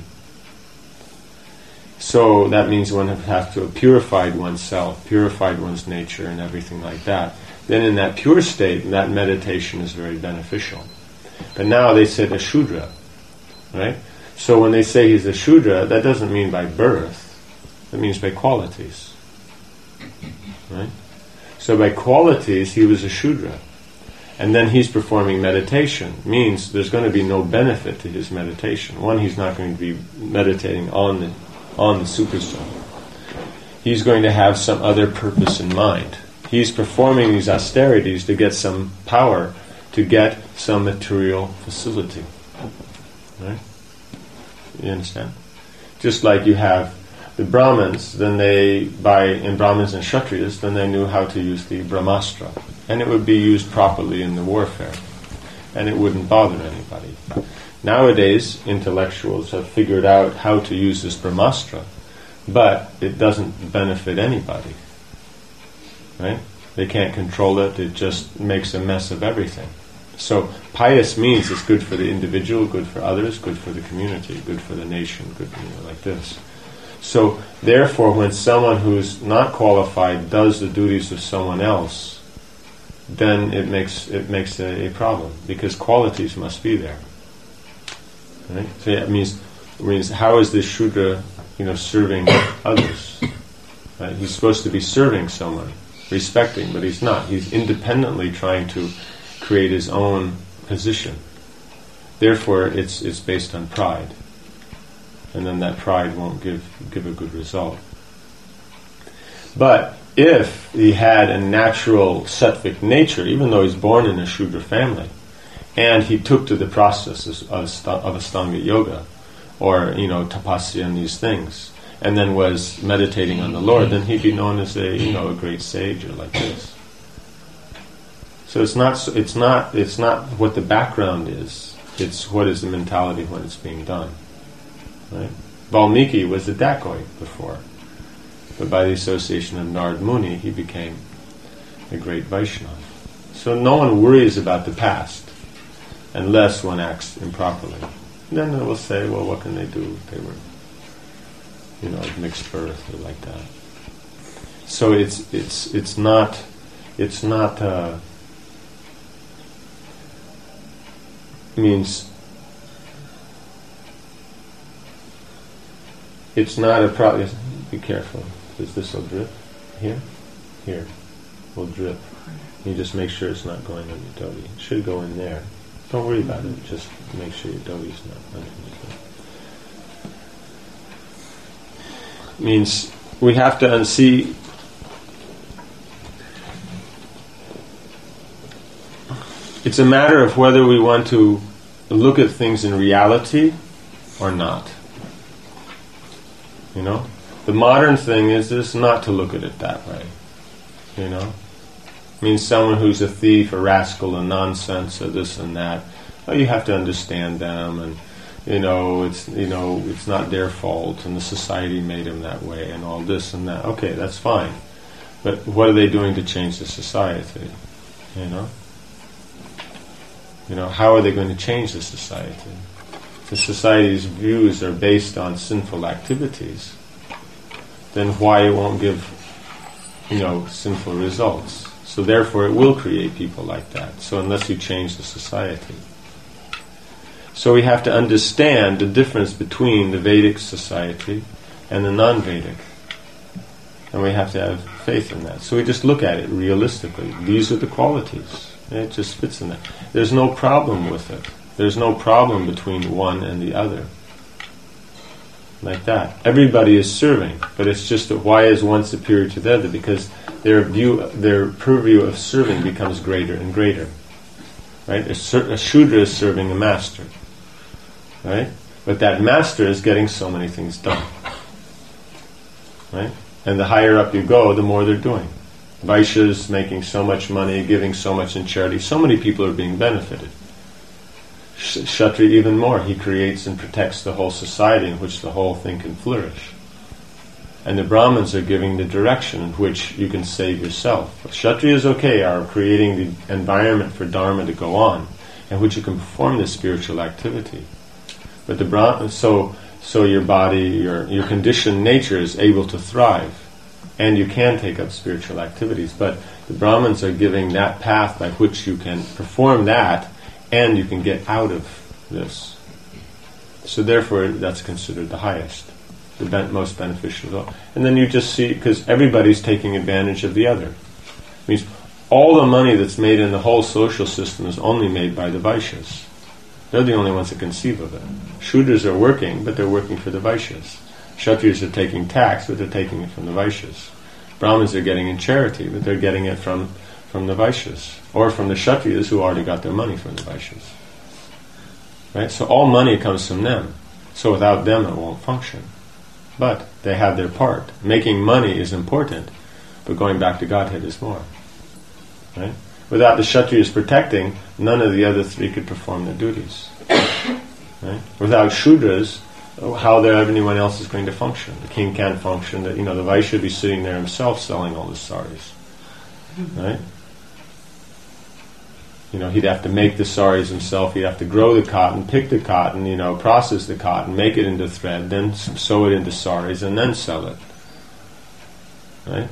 So that means one has to have purified oneself, purified one's nature and everything like that. Then in that pure state, that meditation is very beneficial. But now they said a Shudra, right? So when they say he's a Shudra, that doesn't mean by birth. It means by qualities. Right? So by qualities, he was a Shudra. And then he's performing meditation. Means there's going to be no benefit to his meditation. One, he's not going to be meditating on the on the Supersoul. He's going to have some other purpose in mind. He's performing these austerities to get some power, to get some material facility. Right? You understand? Just like you have the Brahmins, then they, by in Brahmins and Kshatriyas, then they knew how to use the Brahmastra. And it would be used properly in the warfare. And it wouldn't bother anybody. Nowadays, intellectuals have figured out how to use this Brahmastra, but it doesn't benefit anybody. Right? They can't control it, it just makes a mess of everything. So, pious means it's good for the individual, good for others, good for the community, good for the nation, good, you know, like this. So, therefore, when someone who's not qualified does the duties of someone else, then it makes it makes a, a problem, because qualities must be there. Right? So that means, means how is this Shudra, you know, serving others? Right? He's supposed to be serving someone, respecting, but he's not. He's independently trying to create his own position. Therefore, it's it's based on pride, and then that pride won't give give a good result. But if he had a natural sattvic nature, even though he's born in a Shudra family, and he took to the processes of, sta- of Astanga Yoga, or, you know, tapasya and these things, and then was meditating on the Lord, then he'd be known as a, you know, a great sage or like this. So it's not, it's not, it's not what the background is. It's what is the mentality when it's being done. Right? Valmiki was a dacoit before, but by the association of Narad Muni, he became a great Vaishnava. So no one worries about the past unless one acts improperly. Then they will say, well, what can they do? They were, you know, of mixed birth or like that. So it's it's it's not it's not uh, means it's not a problem. Be careful, because this will drip here, here will drip. You just make sure it's not going on your dhoti. It should go in there. Don't worry about it. Just make sure your dhoti's not underneath it. Means we have to unsee. It's a matter of whether we want to look at things in reality or not. You know? The modern thing is is not to look at it that way. You know? It means someone who's a thief, a rascal, a nonsense, or this and that. Well, you have to understand them, and you know, it's you know, it's not their fault, and the society made them that way, and all this and that. Okay, that's fine. But what are they doing to change the society? You know? You know, how are they going to change the society? If the society's views are based on sinful activities, then why it won't give, you know, sinful results? So therefore it will create people like that. So unless you change the society. So we have to understand the difference between the Vedic society and the non-Vedic. And we have to have faith in that. So we just look at it realistically. These are the qualities. It just fits in that. There's no problem with it. There's no problem between one and the other. Like that. Everybody is serving, but it's just that why is one superior to the other? Because their view, their purview of serving becomes greater and greater. Right? A, sur- a Shudra is serving a master. Right? But that master is getting so many things done. Right? And the higher up you go, the more they're doing. Vaishyas making so much money, giving so much in charity. So many people are being benefited. Kshatriya even more. He creates and protects the whole society in which the whole thing can flourish. And the Brahmins are giving the direction in which you can save yourself. Kshatriyas, okay, are creating the environment for Dharma to go on, in which you can perform this spiritual activity. But the Brahmins, so so your body, your your conditioned nature is able to thrive, and you can take up spiritual activities. But the Brahmins are giving that path by which you can perform that, and you can get out of this. So therefore, that's considered the highest, the ben- most beneficial. Of all. And then you just see, because everybody's taking advantage of the other. It means all the money that's made in the whole social system is only made by the Vaishyas. They're the only ones that conceive of it. Shudras are working, but they're working for the Vaishyas. Kshatriyas are taking tax, but they're taking it from the Vaishyas. Brahmins are getting in charity, but they're getting it from, from the Vaishyas. Or from the Kshatriyas who already got their money from the Vaishyas. Right? So all money comes from them. So without them it won't function. But they have their part. Making money is important, but going back to Godhead is more. Right? Without the Kshatriyas protecting, none of the other three could perform their duties. Right? Without Shudras, how there anyone else is going to function? The king can't function. The, you know, the Vaishya should be sitting there himself selling all the saris. Right? You know, he'd have to make the saris himself. He'd have to grow the cotton, pick the cotton, you know, process the cotton, make it into thread, then sew it into saris, and then sell it. Right?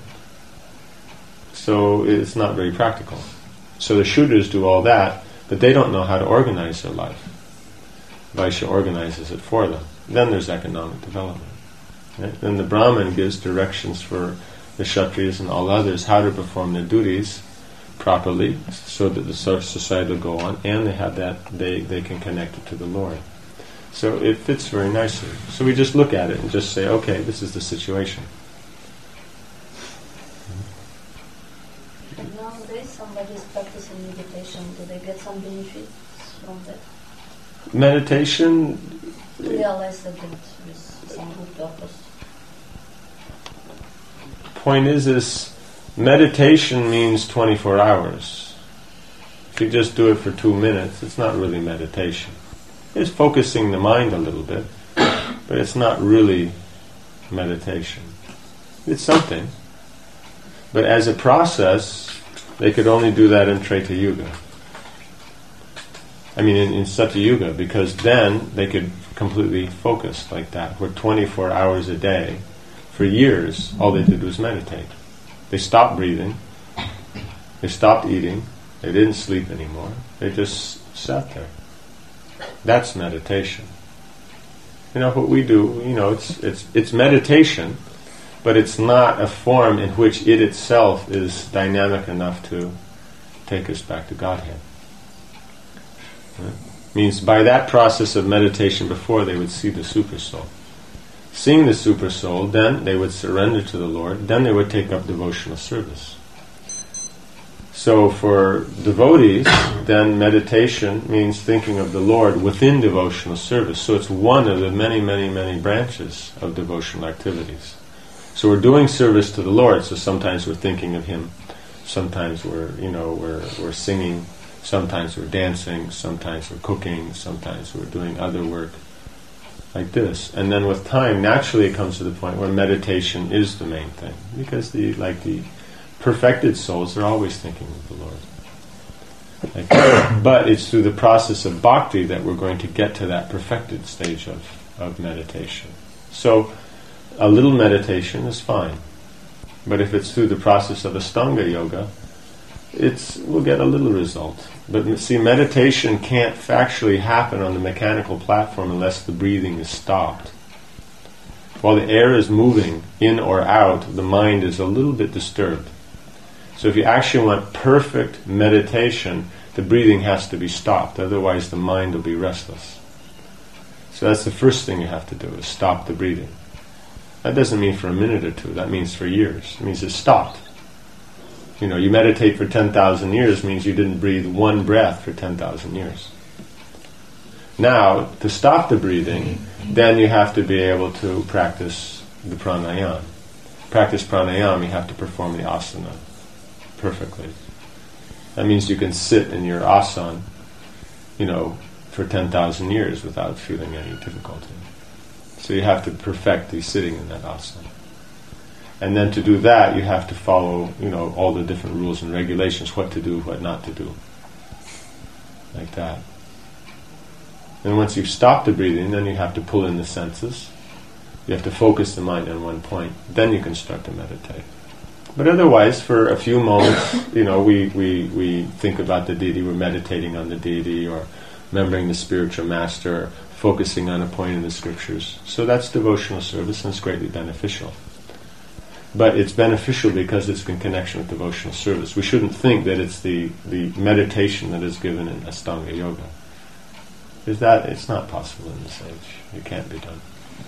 So it's not very practical. So the Shudras do all that, but they don't know how to organize their life. Vaishya organizes it for them. Then there's economic development. Right? Then the Brahmin gives directions for the Kshatriyas and all others how to perform their duties properly, so that the society will go on, and they have that they, they can connect it to the Lord. So it fits very nicely. So we just look at it and just say, okay, this is the situation. And nowadays somebody is practicing meditation. Do they get some benefits from that? Meditation, To realize that with some good purpose. Point is, is meditation means twenty-four hours. If you just do it for two minutes, it's not really meditation. It's focusing the mind a little bit, but it's not really meditation. It's something. But as a process, They could only do that in Treta Yuga. I mean, in, in Satya Yuga, because then they could completely focus like that. For twenty-four hours a day, for years, all they did was meditate. They stopped breathing. They stopped eating. They didn't sleep anymore. They just sat there. That's meditation. You know what we do? You know, it's it's it's meditation, but it's not a form in which it itself is dynamic enough to take us back to Godhead. Right? Means by that process of meditation before they would see the Supersoul. Seeing the Supersoul, then they would surrender to the Lord, then they would take up devotional service. So for devotees, then meditation means thinking of the Lord within devotional service. So it's one of the many, many, many branches of devotional activities. So we're doing service to the Lord, so sometimes we're thinking of Him, sometimes we're, you know, we're we're singing, sometimes we're dancing, sometimes we're cooking, sometimes we're doing other work like this. And then with time, naturally it comes to the point where meditation is the main thing, because the like the perfected souls are always thinking of the Lord. Like, but it's through the process of bhakti that we're going to get to that perfected stage of, of meditation. So a little meditation is fine. But if it's through the process of Astanga Yoga, it's we'll get a little result. But see, meditation can't factually happen on the mechanical platform unless the breathing is stopped. While the air is moving in or out, the mind is a little bit disturbed. So if you actually want perfect meditation, the breathing has to be stopped, otherwise the mind will be restless. So that's the first thing you have to do, is stop the breathing. That doesn't mean for a minute or two, that means for years. It means it's stopped. You know, you meditate for ten thousand years means you didn't breathe one breath for ten thousand years. Now, to stop the breathing, then you have to be able to practice the pranayama. Practice pranayama, you have to perform the asana perfectly. That means you can sit in your asana, you know, for ten thousand years without feeling any difficulty. So you have to perfect the sitting in that asana. And then to do that, you have to follow, you know, all the different rules and regulations, what to do, what not to do. Like that. And once you've stopped the breathing, then you have to pull in the senses. You have to focus the mind on one point. Then you can start to meditate. But otherwise, for a few moments, you know, we, we, we think about the deity, we're meditating on the deity, or remembering the spiritual master, focusing on a point in the scriptures. So that's devotional service, and it's greatly beneficial. But it's beneficial because it's in connection with devotional service. We shouldn't think that it's the, the meditation that is given in Astanga Yoga. Because that, it's not possible in this age. It can't be done.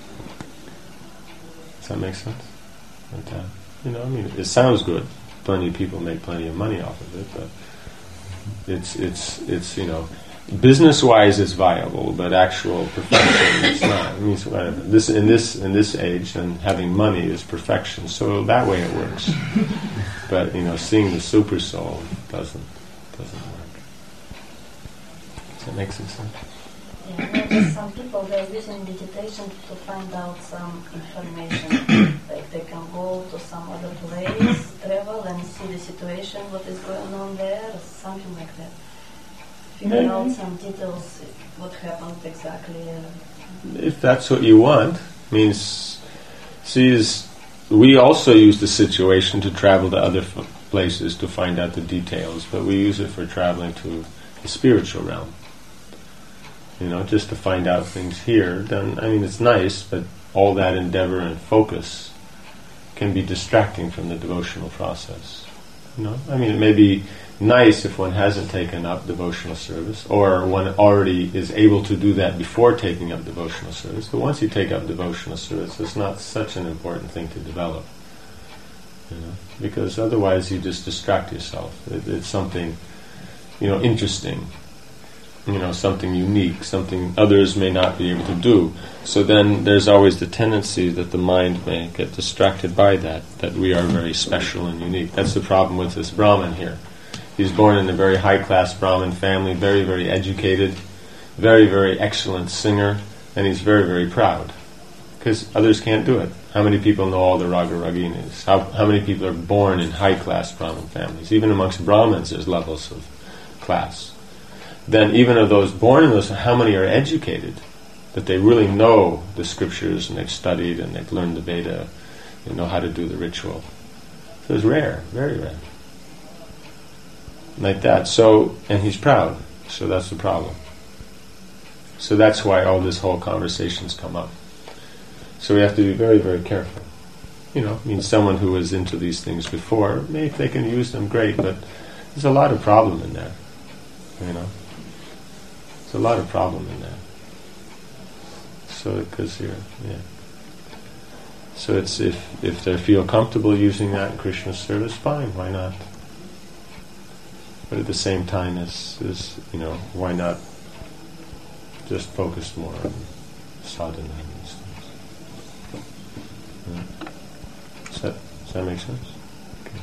Does that make sense? But, uh, you know, I mean, it sounds good. Plenty of people make plenty of money off of it, but it's, it's, it's you know, business-wise it's viable, but actual perfection it's not. It means whatever. This in this in this age, and having money is perfection. So that way it works. But you know, seeing the super soul doesn't doesn't work. Does that make some sense? Yeah, maybe some people they're using meditation to find out some information. Like they can go to some other place, travel and see the situation, what is going on there, or something like that. Figure out some details, what happened exactly. If that's what you want, means, see, is, we also use the situation to travel to other f- places to find out the details, but we use it for traveling to the spiritual realm. You know, just to find out things here. Then, I mean, it's nice, but all that endeavor and focus can be distracting from the devotional process. You know, I mean, it may be nice if one hasn't taken up devotional service, or one already is able to do that before taking up devotional service. But once you take up devotional service, it's not such an important thing to develop, you know, because otherwise you just distract yourself. It, it's something, you know, interesting, you know, something unique, something others may not be able to do. So then there's always the tendency that the mind may get distracted by that, that we are very special and unique. That's the problem with this Brahmin here. He's born in a very high-class Brahmin family, very, very educated, very, very excellent singer, and he's very, very proud. Because others can't do it. How many people know all the Raga Raginis? How, how many people are born in high-class Brahmin families? Even amongst Brahmins, there's levels of class. Then even of those born in those, how many are educated? That they really know the scriptures and they've studied and they've learned the Veda, they know how to do the ritual. So it's rare, very rare. Like that. So, and he's proud. So that's the problem. So that's why all this whole conversations come up. So we have to be very, very careful. You know, I mean, someone who was into these things before, maybe if they can use them, great, but there's a lot of problem in there. You know, there's a lot of problem in there. So because here, yeah. So it's if if they feel comfortable using that in Krishna's service, fine, why not? But at the same time, is is you know, why not just focus more on sadhana and these things? Yeah. Does that does that make sense? Okay.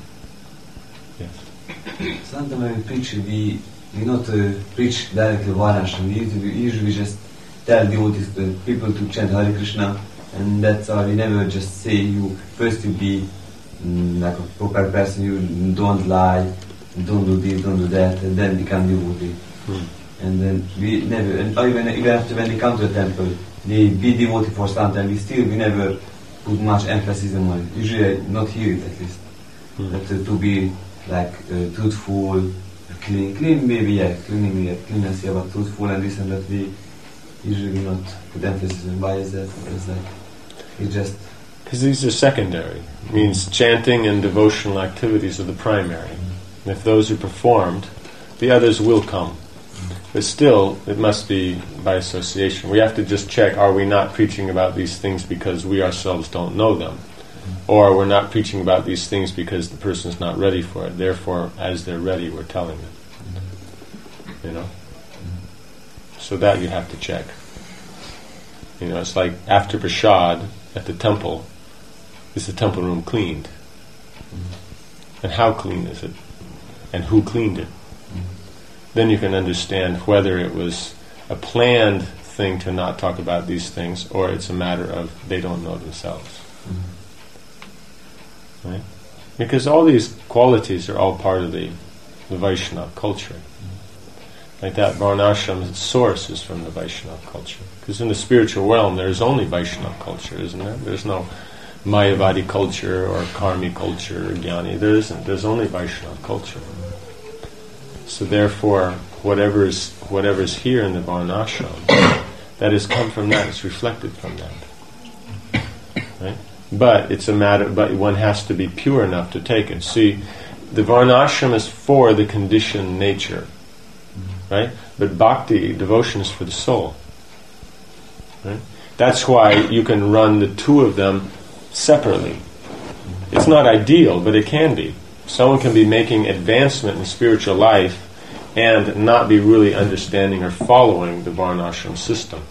Yes. Sometimes when we preach, we we not uh, preach directly Varnashram. We usually, we usually just tell devotees, uh, people to chant Hare Krishna, and that's all. We never just say you first you be mm, like a proper person. You don't lie, don't do this, don't do that, and then become devotee. Hmm. And then we never, and even even after when they come to the temple, they be devotee for some time. We still we never put much emphasis on it. Usually, not hear it at least. Hmm. That uh, to be like uh, truthful, clean, clean maybe yeah, cleaning yeah, cleanness yeah, but truthful and this and that. We usually not put emphasis on. Why is that? Because like it just because these are secondary. It means chanting and devotional activities are the primary. And if those are performed, the others will come. But still, it must be by association. We have to just check, are we not preaching about these things because we ourselves don't know them? Or we're not preaching about these things because the person's not ready for it. Therefore, as they're ready, we're telling them. You know? So that you have to check. You know, it's like after prasad at the temple, is the temple room cleaned? And how clean is it? And who cleaned it? Then you can understand whether it was a planned thing to not talk about these things, or it's a matter of they don't know themselves. Mm-hmm. Right? Because all these qualities are all part of the, the Vaishnava culture. Mm-hmm. Like that Varnashram's source is from the Vaishnava culture. Because in the spiritual realm there is only Vaishnava culture, isn't there? There's no Mayavadi culture or Karmi culture or Jnani. There isn't. There's only Vaishnava culture. So therefore, whatever's whatever's here in the Varnashram, that has come from that. It's reflected from that, right? But it's a matter. But one has to be pure enough to take it. See, the Varnashram is for the conditioned nature, right? But bhakti, devotion, is for the soul. Right? That's why you can run the two of them separately. It's not ideal, but it can be. Someone can be making advancement in spiritual life and not be really understanding or following the Varnashram system.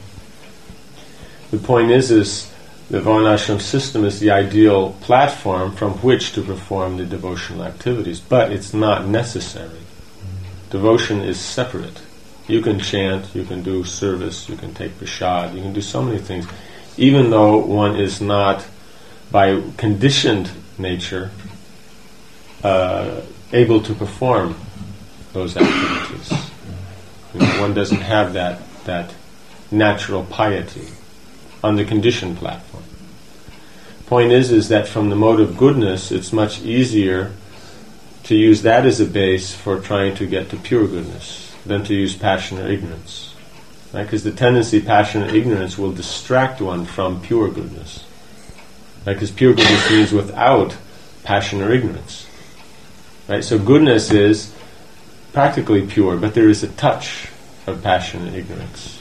The point is, is the Varnashram system is the ideal platform from which to perform the devotional activities, but it's not necessary. Devotion is separate. You can chant, you can do service, you can take prasad, you can do so many things, even though one is not, by conditioned nature, Uh, able to perform those activities. You know, one doesn't have that that natural piety on the conditioned platform. Point is, is that from the mode of goodness, it's much easier to use that as a base for trying to get to pure goodness than to use passion or ignorance. Right? Because the tendency, passion or ignorance, will distract one from pure goodness. Right? Because pure goodness means without passion or ignorance. Right, so goodness is practically pure, but there is a touch of passion and ignorance.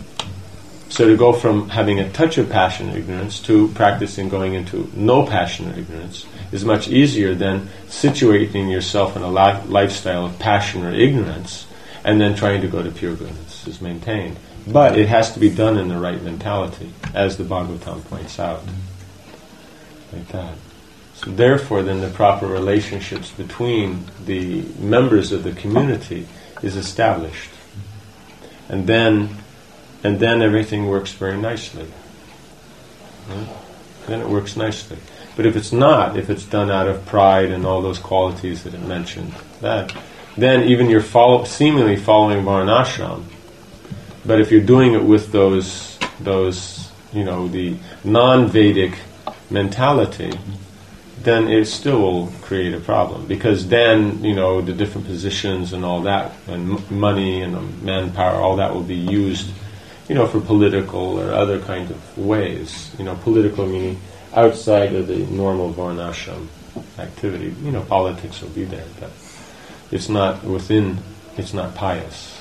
So to go from having a touch of passion and ignorance to practicing going into no passion or ignorance is much easier than situating yourself in a li- lifestyle of passion or ignorance and then trying to go to pure goodness is maintained. But it has to be done in the right mentality, as the Bhagavatam points out. Like that. So therefore, then the proper relationships between the members of the community is established, and then, and then everything works very nicely. Right? then it works nicely. But if it's not, if it's done out of pride and all those qualities that it mentioned, that then even you're follow, seemingly following Varnashram, but if you're doing it with those those you know the non-Vedic mentality, then it still will create a problem, because then you know the different positions and all that, and m- money and um, manpower, all that will be used, you know, for political or other kinds of ways. You know, political meaning outside of the normal Varnashram activity. You know, politics will be there, but it's not within. It's not pious,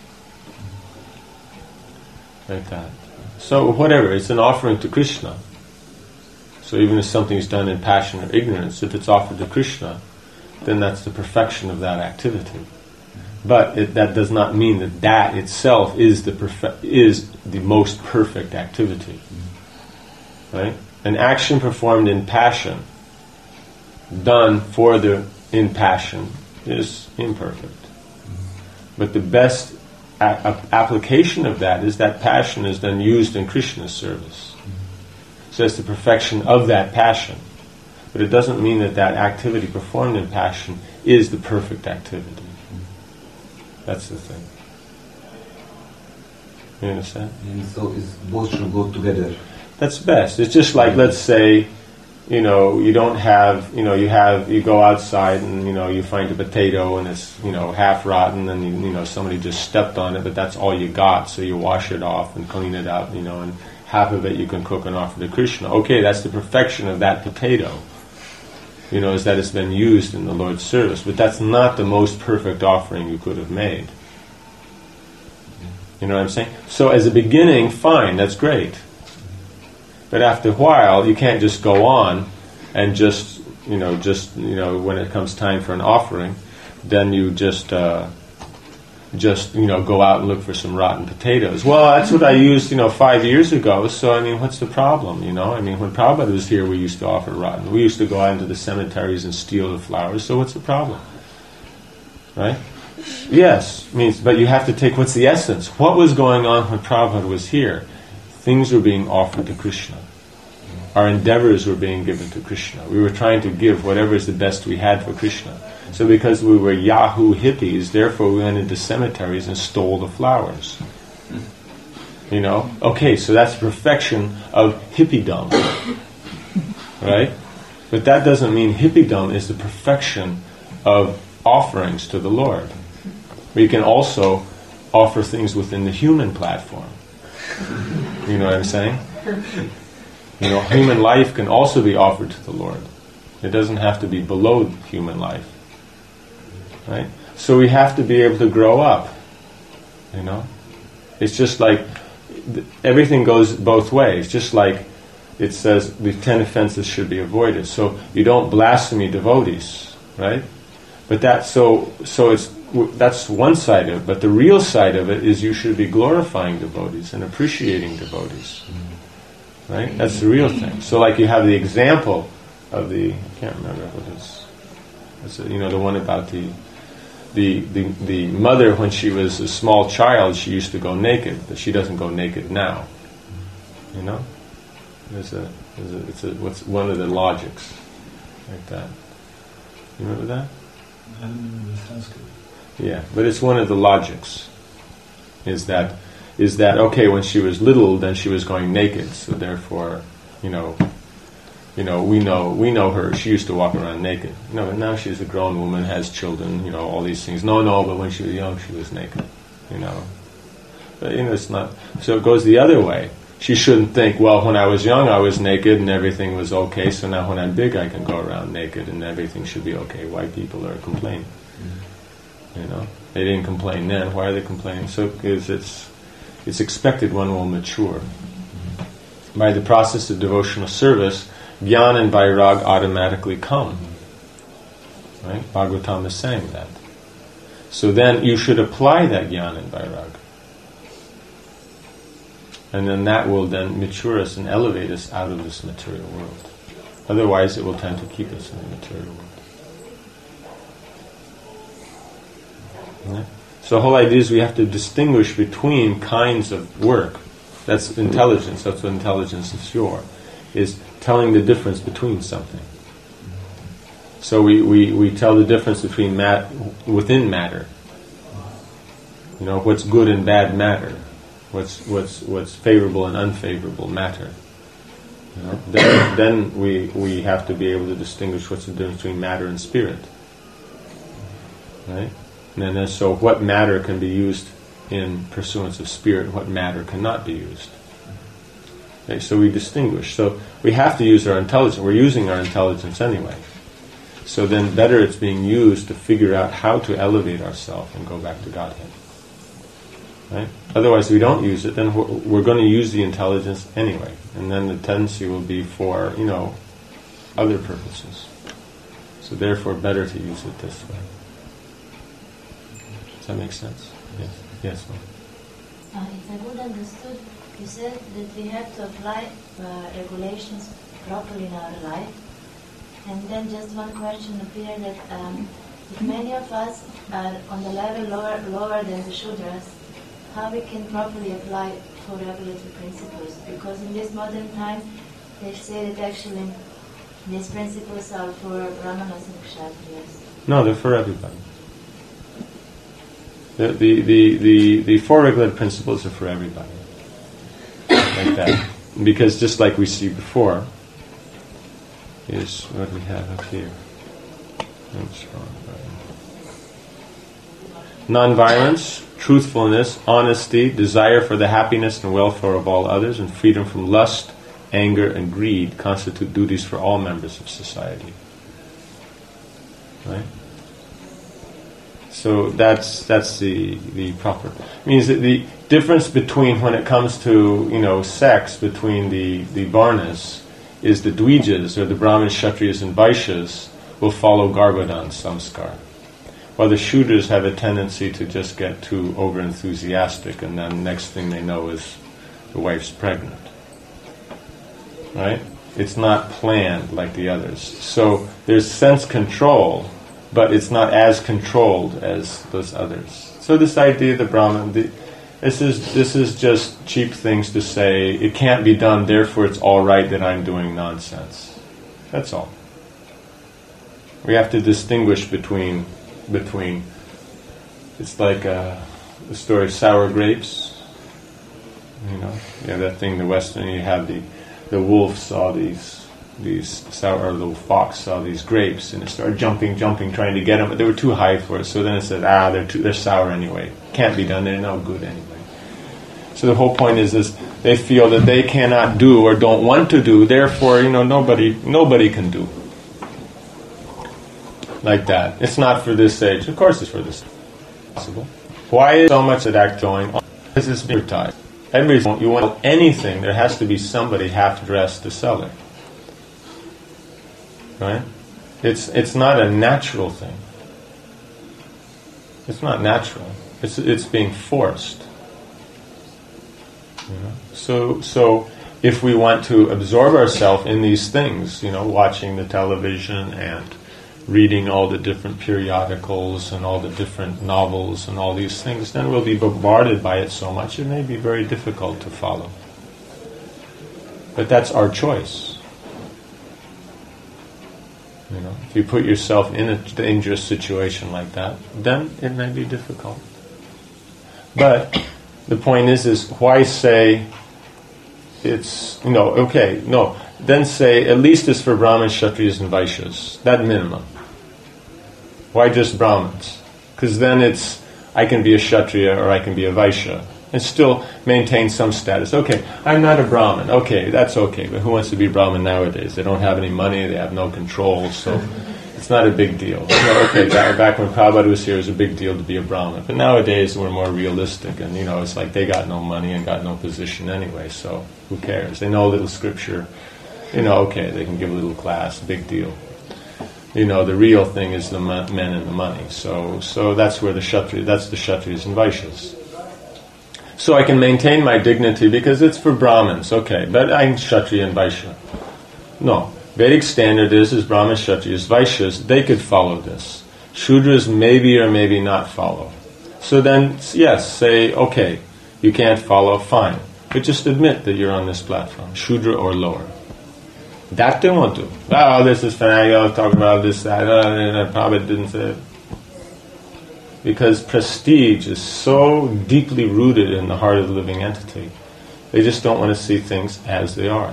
like that. So whatever, it's an offering to Krishna. So even if something's done in passion or ignorance, if it's offered to Krishna, then that's the perfection of that activity. But it, that does not mean that that itself is the perfe- is the most perfect activity. Right? An action performed in passion, done for the in passion, is imperfect. But the best a- a- application of that is that passion is then used in Krishna's service. So it's the perfection of that passion. But it doesn't mean that that activity performed in passion is the perfect activity. That's the thing. You understand? And so it's, both should go together. That's best. It's just like, let's say, you know, you don't have, you know, you have, you go outside and, you know, you find a potato and it's, you know, half rotten and, you, you know, somebody just stepped on it, but that's all you got, so you wash it off and clean it up, you know, and half of it you can cook and offer to Krishna. Okay, that's the perfection of that potato. You know, is that it's been used in the Lord's service. But that's not the most perfect offering you could have made. You know what I'm saying? So as a beginning, fine, that's great. But after a while, you can't just go on and just, you know, just, you know, when it comes time for an offering, then you just... Uh, just, you know, go out and look for some rotten potatoes. Well, that's what I used, you know, five years ago, so, I mean, what's the problem, you know? I mean, when Prabhupada was here, we used to offer rotten. We used to go out into the cemeteries and steal the flowers, so what's the problem? Right? Yes, means, but you have to take what's the essence. What was going on when Prabhupada was here? Things were being offered to Krishna. Our endeavors were being given to Krishna. We were trying to give whatever is the best we had for Krishna. So because we were Yahoo hippies, therefore we went into cemeteries and stole the flowers. You know? Okay, so that's the perfection of hippiedom. Right? But that doesn't mean hippiedom is the perfection of offerings to the Lord. We can also offer things within the human platform. You know what I'm saying? You know, human life can also be offered to the Lord. It doesn't have to be below human life. Right? So we have to be able to grow up. You know? It's just like th- everything goes both ways. Just like it says the ten offenses should be avoided. So you don't blaspheme devotees, right? But that so so it's w- that's one side of it. But the real side of it is you should be glorifying devotees and appreciating devotees. Right? That's the real thing. So like you have the example of the, I can't remember what it is. It's a, you know, the one about the, the the the mother when she was a small child, she used to go naked, but she doesn't go naked now. You know? There's a, there's a it's a what's one of the logics like that. You remember that? I don't remember. Sounds good. Yeah, but it's one of the logics. Is that is that okay? When she was little, then she was going naked, so therefore, you know, you know, we know we know her. She used to walk around naked. No, but now she's a grown woman, has children, you know, all these things. No, no, but when she was young, she was naked. You know, but you know, it's not. So it goes the other way. She shouldn't think, well, when I was young, I was naked and everything was okay. So now, when I'm big, I can go around naked and everything should be okay. White people are complaining. You know, they didn't complain then. Why are they complaining? So because it's it's expected one will mature. By the process of devotional service, Jnana and Vairag automatically come. Right? Bhagavatam is saying that. So then you should apply that Jnana and Vairag. And then that will then mature us and elevate us out of this material world. Otherwise it will tend to keep us in the material world. Right? So the whole idea is we have to distinguish between kinds of work. That's intelligence, that's what intelligence is for. Is telling the difference between something. So we, we, we tell the difference between mat within matter. You know, what's good and bad matter. What's what's what's favorable and unfavorable matter. You know, then, then we we have to be able to distinguish what's the difference between matter and spirit. Right? And then so what matter can be used in pursuance of spirit and what matter cannot be used. Okay, so we distinguish. So we have to use our intelligence. We're using our intelligence anyway. So then better it's being used to figure out how to elevate ourselves and go back to Godhead. Right? Otherwise, if we don't use it, then we're, we're going to use the intelligence anyway. And then the tendency will be for, you know, other purposes. So therefore, better to use it this way. Does that make sense? Yes. Yes, ma'am. Uh, if I would understood, you said that we have to apply uh, regulations properly in our life. And then just one question appeared that um, if many of us are on the level lower, lower than the Shudras, how we can properly apply four regulatory principles? Because in this modern time, they say that actually these principles are for Brahmanas and Kshatriyas. No, they're for everybody. The, the, the, the, the four regulative principles are for everybody. Like that. Because just like we see before, is what we have up here. Non-violence, truthfulness, honesty, desire for the happiness and welfare of all others, and freedom from lust, anger, and greed constitute duties for all members of society. Right? So that's that's the the proper means that the difference between when it comes to, you know, sex between the the varnas is the Dvijas, or the Brahmins, Kshatriyas, and Vaishyas, will follow Garbhodan samskar. While the Shudras have a tendency to just get too over-enthusiastic, and then next thing they know is the wife's pregnant. Right? It's not planned like the others. So there's sense control, but it's not as controlled as those others. So this idea of the Brahman, the, This is this is just cheap things to say, it can't be done, therefore it's all right that I'm doing nonsense. That's all. We have to distinguish between, between it's like uh, the story of sour grapes. You know, you have that thing in the Western, you have the, the wolf saw these, these sour, or the fox saw these grapes, and it started jumping, jumping, trying to get them, but they were too high for it, so then it said, ah, they're too, they're sour anyway. Can't be done, they're no good anyway. So the whole point is, is they feel that they cannot do or don't want to do, therefore, you know, nobody nobody can do. Like that. It's not for this age. Of course it's for this age. Possible. Why is so much of that going on? Because it's advertised. Every you want anything, there has to be somebody half dressed to sell it. Right? It's it's not a natural thing. It's not natural. It's it's being forced. You know? So so if we want to absorb ourselves in these things, you know, watching the television and reading all the different periodicals and all the different novels and all these things, then we'll be bombarded by it so much it may be very difficult to follow. But that's our choice. You know, if you put yourself in a dangerous situation like that, then it may be difficult. But the point is, is why say it's, you know, okay, no, then say at least it's for Brahmins, Kshatriyas, and Vaishyas. That minimum. Why just Brahmins? Because then it's, I can be a Kshatriya or I can be a Vaishya and still maintain some status. Okay, I'm not a Brahmin. Okay, that's okay. But who wants to be Brahmin nowadays? They don't have any money, they have no control, so it's not a big deal. You know, okay, back, back when Prabhupada was here, it was a big deal to be a Brahmin. But nowadays we're more realistic, and you know, it's like they got no money and got no position anyway, so who cares? They know a little scripture. You know, okay, they can give a little class, big deal. You know, the real thing is the men and the money. So, so that's where the Kshatriya, that's the Kshatriyas and Vaishyas. So I can maintain my dignity because it's for Brahmins, okay, but I'm Kshatriya and Vaishya. No, Vedic standard is, is Brahmins, Kshatriyas, Vaishyas, they could follow this. Shudras maybe or maybe not follow. So then, yes, say, okay, you can't follow, fine. But just admit that you're on this platform, Shudra or lower. That they won't do. Oh, this is fanatic, I'll talk about this, that, uh, Prabhupada didn't say it. Because prestige is so deeply rooted in the heart of the living entity. They just don't want to see things as they are.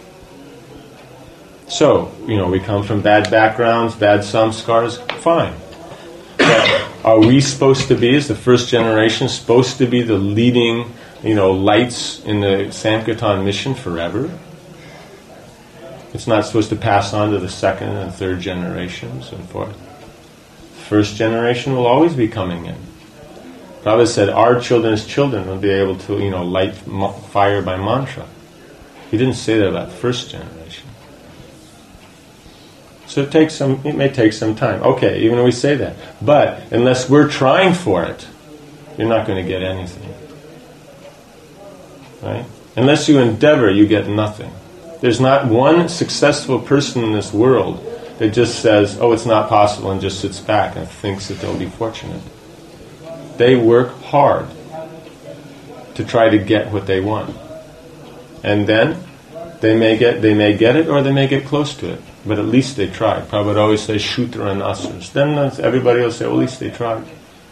So, you know, we come from bad backgrounds, bad samskars, fine. But are we supposed to be, as the first generation, supposed to be the leading, you know, lights in the Sankirtan mission forever? It's not supposed to pass on to the second and third generations and forth. The first generation will always be coming in. Prabhupada said, our children's children will be able to, you know, light mo- fire by mantra. He didn't say that about the first generation. So it takes some. It may take some time. Okay, even when we say that, but unless we're trying for it, you're not going to get anything. Right? Unless you endeavor, you get nothing. There's not one successful person in this world that just says, "Oh, it's not possible," and just sits back and thinks that they'll be fortunate. They work hard to try to get what they want, and then they may get they may get it or they may get close to it. But at least they tried. Prabhupada always says Shudra and Asuras. Then everybody will say, well, at least they tried.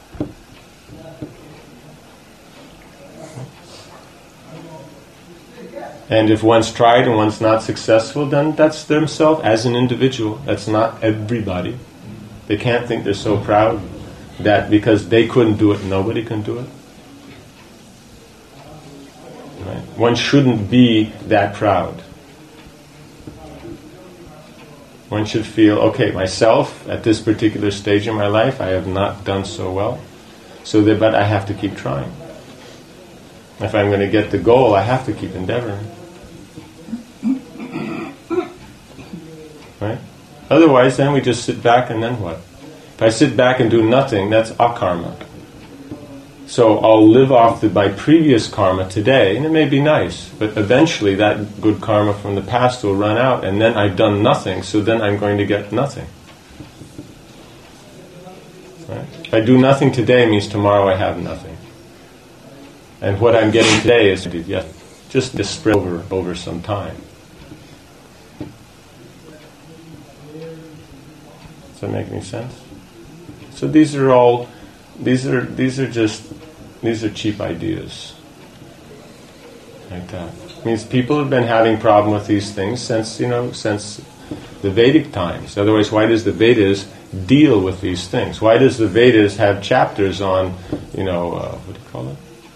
And if one's tried and one's not successful, then that's themselves as an individual. That's not everybody. They can't think they're so proud that because they couldn't do it, nobody can do it. Right? One shouldn't be that proud. One should feel, okay, myself, at this particular stage in my life, I have not done so well, so that, but I have to keep trying. If I'm going to get the goal, I have to keep endeavoring. Right? Otherwise, then we just sit back and then what? If I sit back and do nothing, that's akarma. So I'll live off the, my previous karma today, and it may be nice, but eventually that good karma from the past will run out, and then I've done nothing, so then I'm going to get nothing. Right? If I do nothing today, it means tomorrow I have nothing. And what I'm getting today is yeah, just to spread over, over some time. Does that make any sense? So these are all, these are these are just, these are cheap ideas. Like that. It means people have been having problem with these things since, you know, since the Vedic times. Otherwise, why does the Vedas deal with these things? Why does the Vedas have chapters on, you know, uh, what do you call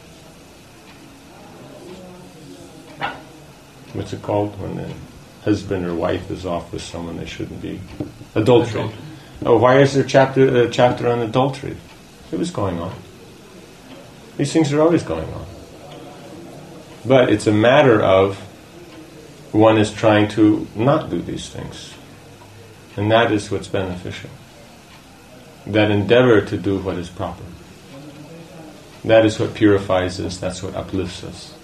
it? What's it called when the husband or wife is off with someone they shouldn't be? Adultery. Oh, why is there a chapter, a chapter on adultery? It was going on. These things are always going on. But it's a matter of one is trying to not do these things. And that is what's beneficial. That endeavor to do what is proper. That is what purifies us, that's what uplifts us.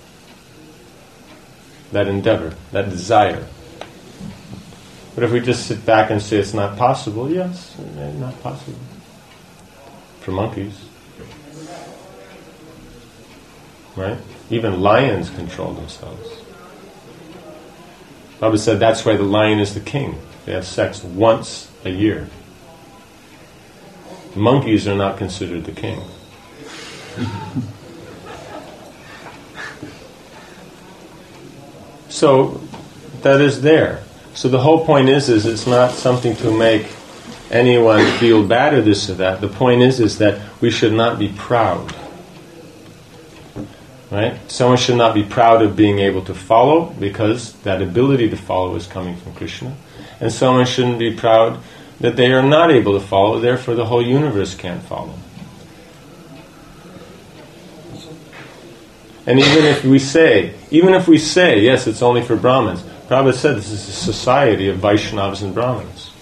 That endeavor, that desire. But if we just sit back and say it's not possible, yes, it's not possible. For monkeys. Right? Even lions control themselves. Baba said that's why the lion is the king. They have sex once a year. Monkeys are not considered the king. So, that is there. So the whole point is, is it's not something to make anyone feel bad or this or that. The point is, is that we should not be proud. Right? Someone should not be proud of being able to follow, because that ability to follow is coming from Krishna. And someone shouldn't be proud that they are not able to follow, therefore the whole universe can't follow. And even if we say, even if we say, yes, it's only for Brahmins, Prabhupada said this is a society of Vaishnavas and Brahmins.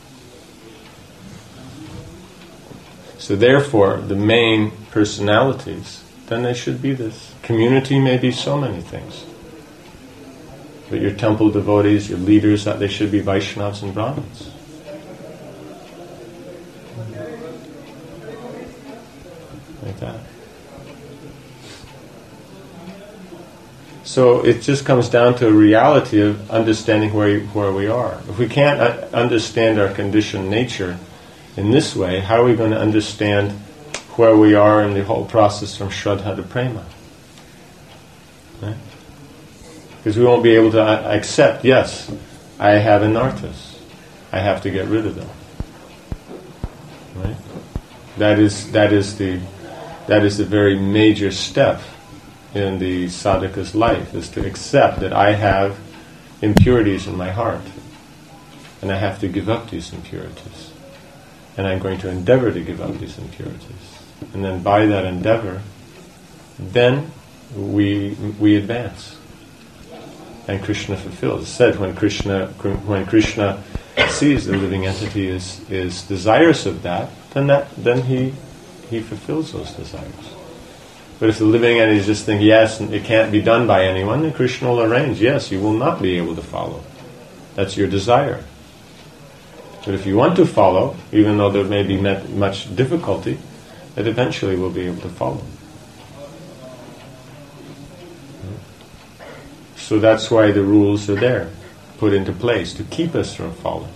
So therefore, the main personalities, then they should be this. Community may be so many things. But your temple devotees, your leaders, that they should be Vaishnavas and Brahmins. Like that. So it just comes down to a reality of understanding where where we are. If we can't uh, understand our conditioned nature in this way, how are we going to understand where we are in the whole process from Shraddha to Prema? Right? Because we won't be able to uh, accept, yes, I have anarthas. I have to get rid of them. Right? That is that is the that is the very major step in the sadhaka's life, is to accept that I have impurities in my heart, and I have to give up these impurities, and I'm going to endeavor to give up these impurities, and then by that endeavor, then we we advance, and Krishna fulfills. It's said when Krishna when Krishna sees the living entity is is desirous of that, then that then he he fulfills those desires. But if the living entity is just thinking, yes, it can't be done by anyone, then Krishna will arrange, yes, you will not be able to follow. That's your desire. But if you want to follow, even though there may be met much difficulty, that eventually we'll be able to follow. So that's why the rules are there, put into place, to keep us from falling.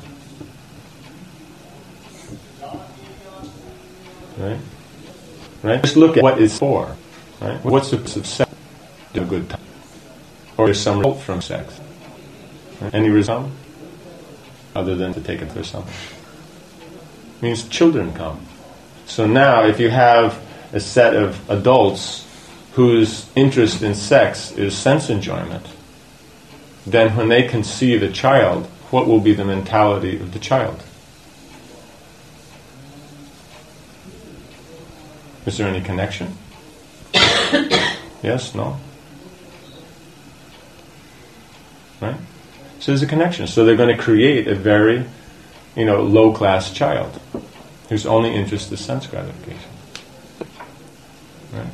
Right? Right? Just look at what it's for. Right? What's the purpose of sex? Do a good time. Or there's some result from sex. Right? Any result? Other than to take it for something. It means children come. So now if you have a set of adults whose interest in sex is sense enjoyment, then when they conceive a child, what will be the mentality of the child? Is there any connection? Yes? No? Right? So there's a connection. So they're going to create a very, you know, low-class child whose only interest is sense gratification. Right?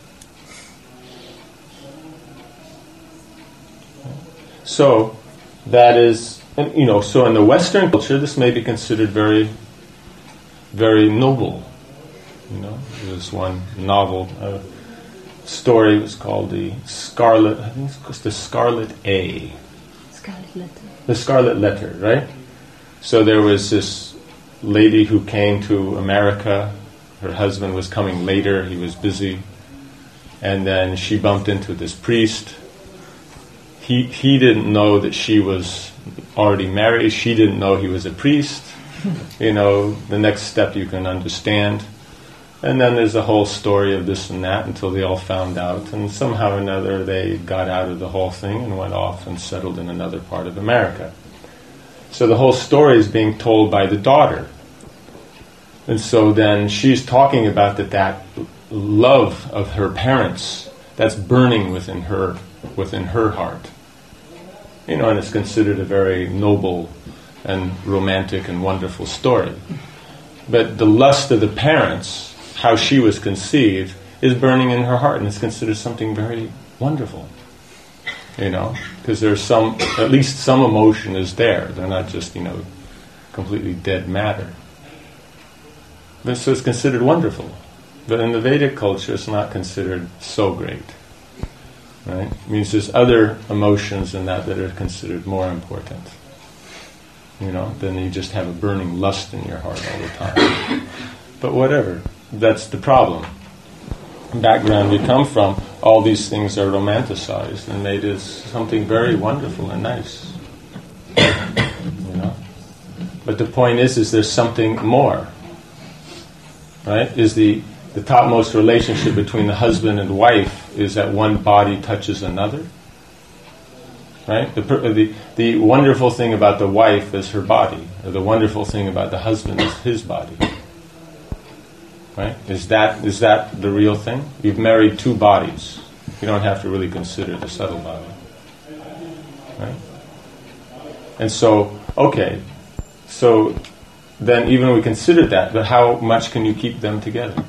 So that is, and, you know, so in the Western culture, this may be considered very, very noble. You know, there's one novel uh, story. It was called the Scarlet. I think it's the Scarlet A. Scarlet Letter. The Scarlet Letter, right? So there was this lady who came to America. Her husband was coming later. He was busy, and then she bumped into this priest. He he didn't know that she was already married. She didn't know he was a priest. You know, the next step you can understand. And then there's a whole story of this and that until they all found out. And somehow or another they got out of the whole thing and went off and settled in another part of America. So the whole story is being told by the daughter. And so then she's talking about that, that love of her parents that's burning within her, within her heart. You know, and it's considered a very noble and romantic and wonderful story. But the lust of the parents, how she was conceived, is burning in her heart, and it's considered something very wonderful. You know, because there's some, at least some emotion is there. They're not just, you know, completely dead matter. But so it's considered wonderful. But in the Vedic culture, it's not considered so great. Right? It means there's other emotions in that that are considered more important. You know, than you just have a burning lust in your heart all the time. But whatever. That's the problem. Background we come from, all these things are romanticized and made as something very wonderful and nice. You know? But the point is, is there's something more. Right? Is the, the topmost relationship between the husband and wife is that one body touches another? Right? The, the, the wonderful thing about the wife is her body. Or the wonderful thing about the husband is his body. Right? Is that is that the real thing? You've married two bodies. You don't have to really consider the subtle body. Right? And so, okay, so then even we consider that, but how much can you keep them together?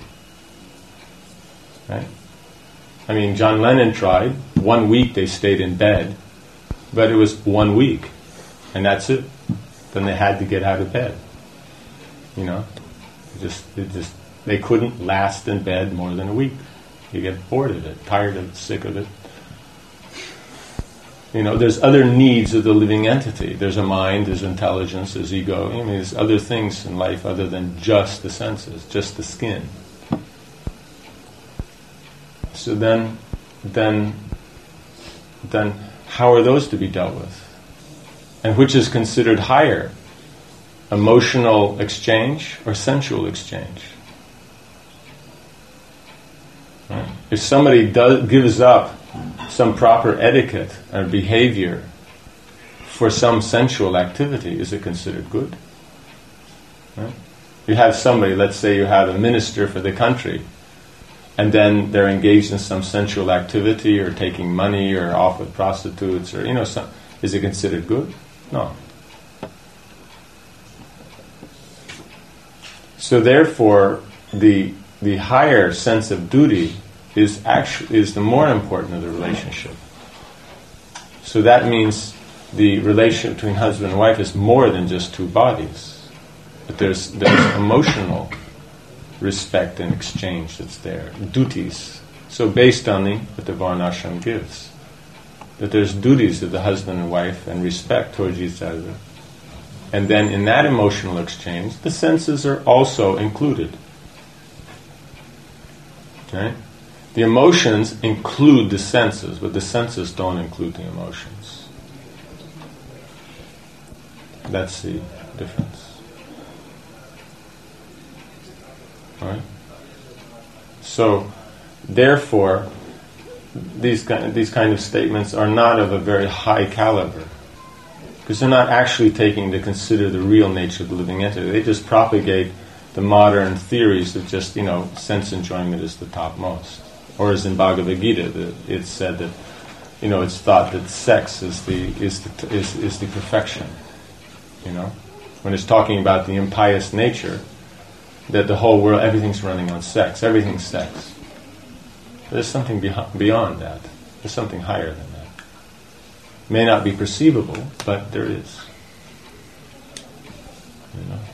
Right? I mean, John Lennon tried. One week they stayed in bed, but it was one week, and that's it. Then they had to get out of bed. You know, it just it just. They couldn't last in bed more than a week. You get bored of it, tired of it, sick of it. You know, there's other needs of the living entity. There's a mind, there's intelligence, there's ego. I mean, there's other things in life other than just the senses, just the skin. So then, then, then, how are those to be dealt with? And which is considered higher, emotional exchange or sensual exchange? Right? If somebody does, gives up some proper etiquette or behavior for some sensual activity, is it considered good? Right? You have somebody, let's say you have a minister for the country, and then they're engaged in some sensual activity or taking money or off with prostitutes, or, you know, some, is it considered good? No. So therefore, the the higher sense of duty is actually is the more important of the relationship. So that means the relation between husband and wife is more than just two bodies, but there's there's emotional respect and exchange that's there, duties. So based on the what the Varnashram gives, that there's duties of the husband and wife and respect towards each other, and then in that emotional exchange, the senses are also included. Right? The emotions include the senses, but the senses don't include the emotions. That's the difference. Right? So, therefore, these kind, these kind of statements are not of a very high caliber, because they're not actually taking to consider the real nature of the living entity. They just propagate the modern theories of just, you know, sense enjoyment is the topmost. Or as in Bhagavad Gita, the, it's said that, you know, it's thought that sex is the is the is, is the perfection. You know, when it's talking about the impious nature, that the whole world, everything's running on sex, everything's sex. There's something behi- beyond that. There's something higher than that. May not be perceivable, but there is. You know,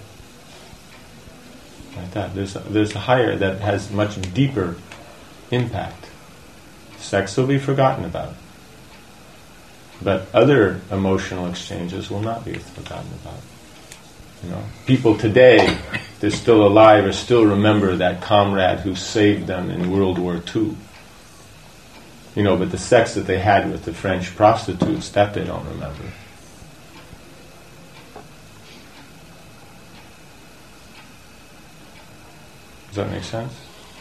like that. There's a, there's a higher that has much deeper impact. Sex will be forgotten about, but other emotional exchanges will not be forgotten about. You know, people today, they're still alive, or still remember that comrade who saved them in World War Two. You know, but the sex that they had with the French prostitutes, that they don't remember. Does that make sense?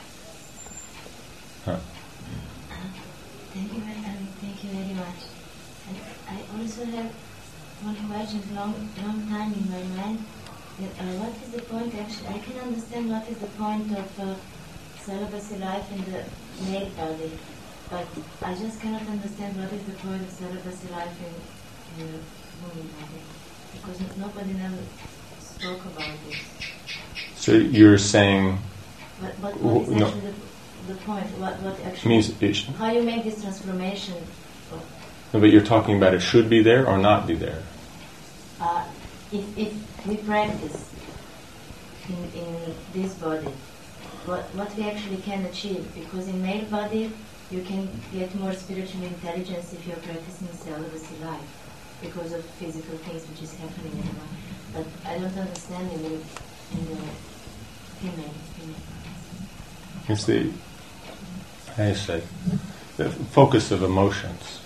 Huh. Thank you, very, um, thank you very much. And I also have one question, long, long time in my mind. That, uh, what is the point? Actually, I can understand what is the point of uh, celibacy life in the male body, but I just cannot understand what is the point of celibacy life in, in the woman body, because nobody never spoke about this. So you're saying? What, what, what is no. actually the the point, what, what actually means it sh- how you make this transformation of, no, but you're talking about it should be there or not be there. uh, if, if we practice in, in this body, what, what we actually can achieve, because in male body you can get more spiritual intelligence if you're practicing celibacy life because of physical things which is happening in the mind. But I don't understand in the, in the female, female. It's the, how do you say, the focus of emotions.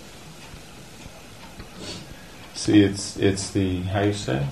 See, it's it's the, how do you say?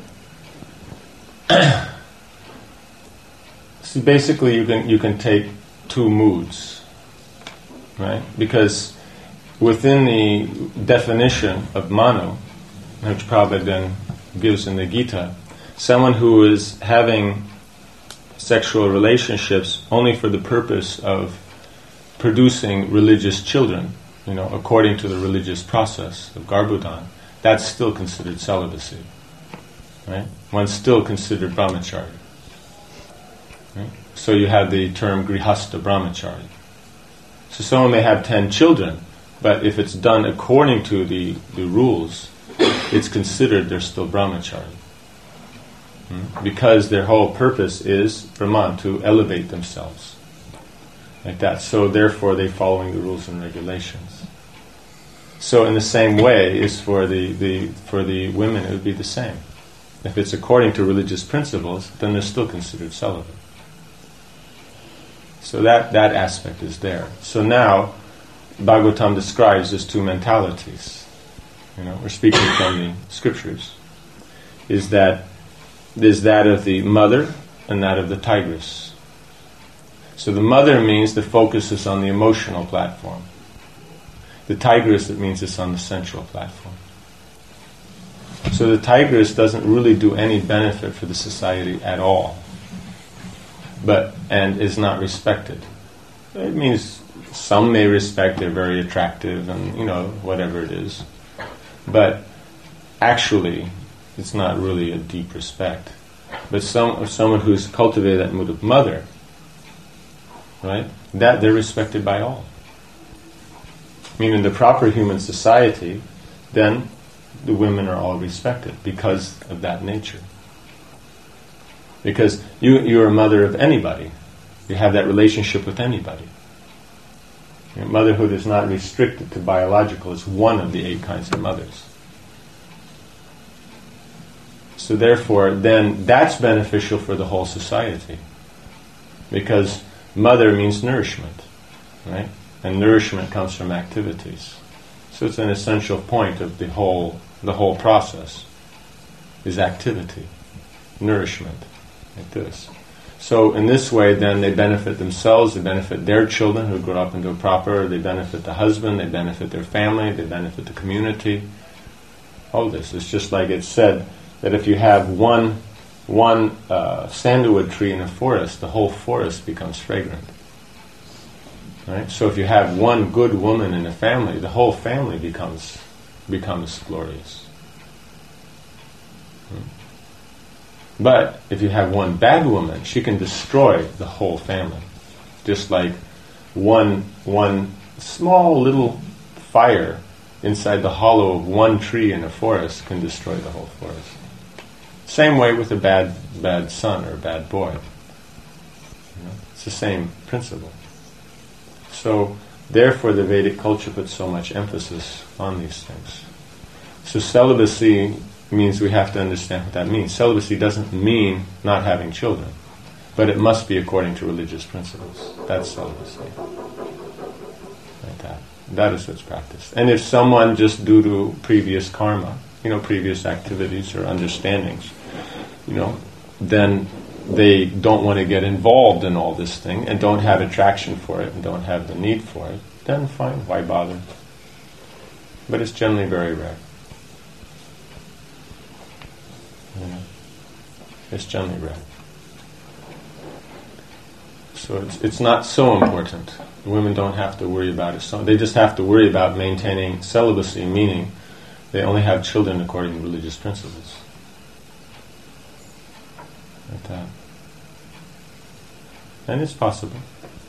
See, basically you can you can take two moods, right? Because within the definition of manu, which Prabhupada then gives in the Gita, someone who is having sexual relationships only for the purpose of producing religious children, you know, according to the religious process of Garbhudan, that's still considered celibacy, right? One's still considered brahmachari. Right? So you have the term grihasta brahmachari. So someone may have ten children, but if it's done according to the, the rules, it's considered they're still brahmachari. Hmm? Because their whole purpose is, Brahman, to elevate themselves. Like that. So therefore they're following the rules and regulations. So in the same way, is for the, the for the women it would be the same. If it's according to religious principles, then they're still considered celibate. So that, that aspect is there. So now, Bhagavatam describes these two mentalities. You know, we're speaking from the scriptures. Is that is that of the mother and that of the tigress. So the mother means the focus is on the emotional platform. The tigress, it means it's on the sensual platform. So the tigress doesn't really do any benefit for the society at all, but and is not respected. It means some may respect, they're very attractive and, you know, whatever it is. But actually, it's not really a deep respect. But some someone who's cultivated that mood of mother, right, that they're respected by all. Meaning the proper human society, then the women are all respected because of that nature. Because you, you're a mother of anybody. You have that relationship with anybody. You know, motherhood is not restricted to biological. It's one of the eight kinds of mothers. So therefore, then that's beneficial for the whole society. Because mother means nourishment, right? And nourishment comes from activities. So it's an essential point of the whole the whole process is activity, nourishment, like this. So in this way, then they benefit themselves, they benefit their children who grow up into a proper, they benefit the husband, they benefit their family, they benefit the community. All this. It's just like it's said that if you have one one uh, sandalwood tree in a forest, the whole forest becomes fragrant. Right? So if you have one good woman in a family, the whole family becomes becomes glorious. Hmm. But if you have one bad woman, she can destroy the whole family. Just like one one small little fire inside the hollow of one tree in a forest can destroy the whole forest. Same way with a bad bad son or a bad boy. You know, it's the same principle. So, therefore, the Vedic culture puts so much emphasis on these things. So, celibacy means we have to understand what that means. Celibacy doesn't mean not having children, but it must be according to religious principles. That's celibacy. Like that. That is what's practiced. And if someone, just due to previous karma, you know, previous activities or understandings, you know, then they don't want to get involved in all this thing and don't have attraction for it and don't have the need for it, then fine, why bother? But it's generally very rare. You know, it's generally rare. So it's it's not so important. Women don't have to worry about it. So they just have to worry about maintaining celibacy, meaning they only have children according to religious principles. Like that. And it's possible.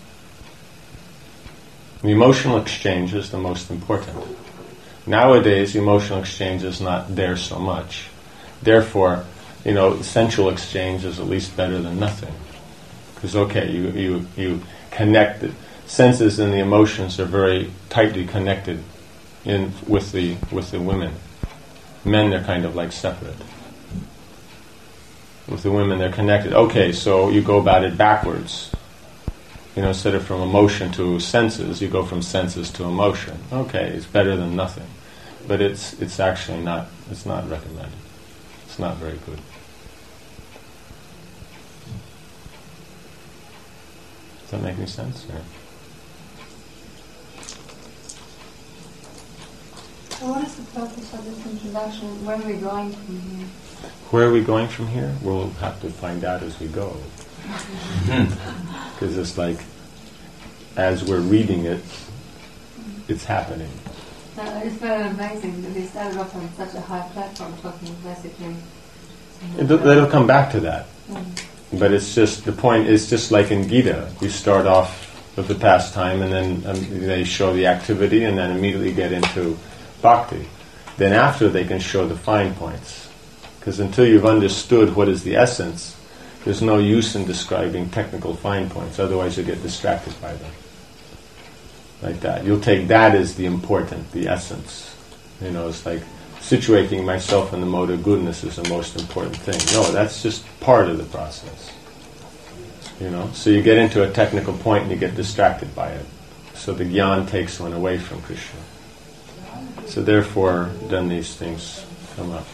The emotional exchange is the most important. Nowadays, emotional exchange is not there so much. Therefore, you know, sensual exchange is at least better than nothing. Because, okay, you, you, you connect the senses and the emotions are very tightly connected in with the with the women. Men, they're kind of like separate. With the women, they're connected. Okay, so you go about it backwards. You know, instead of from emotion to senses, you go from senses to emotion. Okay, it's better than nothing. But it's it's actually not, it's not recommended. It's not very good. Does that make any sense? Yeah. So what is the purpose of this introduction? Where are we going from here? Where are we going from here? We'll have to find out as we go. Because it's like, as we're reading it, it's happening. So it's very amazing that we started off on such a high platform talking basically. It'll, it'll come back to that. Mm. But it's just, the point is just like in Gita. You start off with the pastime and then um, they show the activity and then immediately get into bhakti. Then after they can show the fine points. Because until you've understood what is the essence, there's no use in describing technical fine points. Otherwise you get distracted by them. like that. You'll take that as the important, the essence. You know, it's like situating myself in the mode of goodness is the most important thing. No, that's just part of the process. You know, so you get into a technical point and you get distracted by it. So the jnana takes one away from Krishna. So therefore, then these things come up.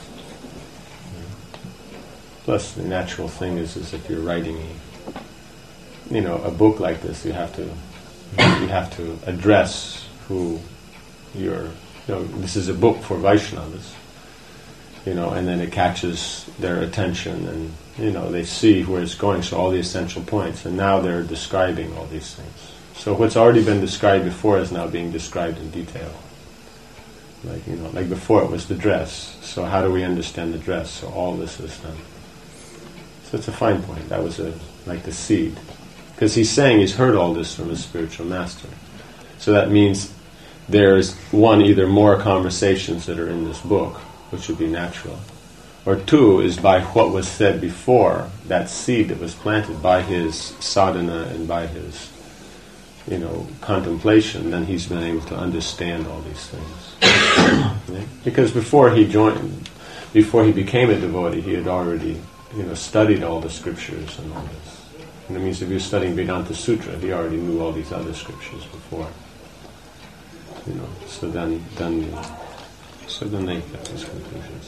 Plus, the natural thing is, is if you're writing, you know, a book like this, you have to, you have to address who you're. You know, this is a book for Vaishnavas. You know, and then it catches their attention, and you know they see where it's going. So all the essential points, and now they're describing all these things. So what's already been described before is now being described in detail. Like you know, like before it was the dress. So how do we understand the dress? So all this is done. So it's a fine point. That was a like the seed, because he's saying he's heard all this from his spiritual master. So that means there's one, either more conversations that are in this book, which would be natural, or two is by what was said before, that seed that was planted by his sadhana and by his, you know, contemplation. Then he's been able to understand all these things. Because before he joined, before he became a devotee, he had already, you know, studied all the scriptures and all this. And that means if he was studying Vedanta Sutra, he already knew all these other scriptures before. You know, so then, then, so then they get these conclusions.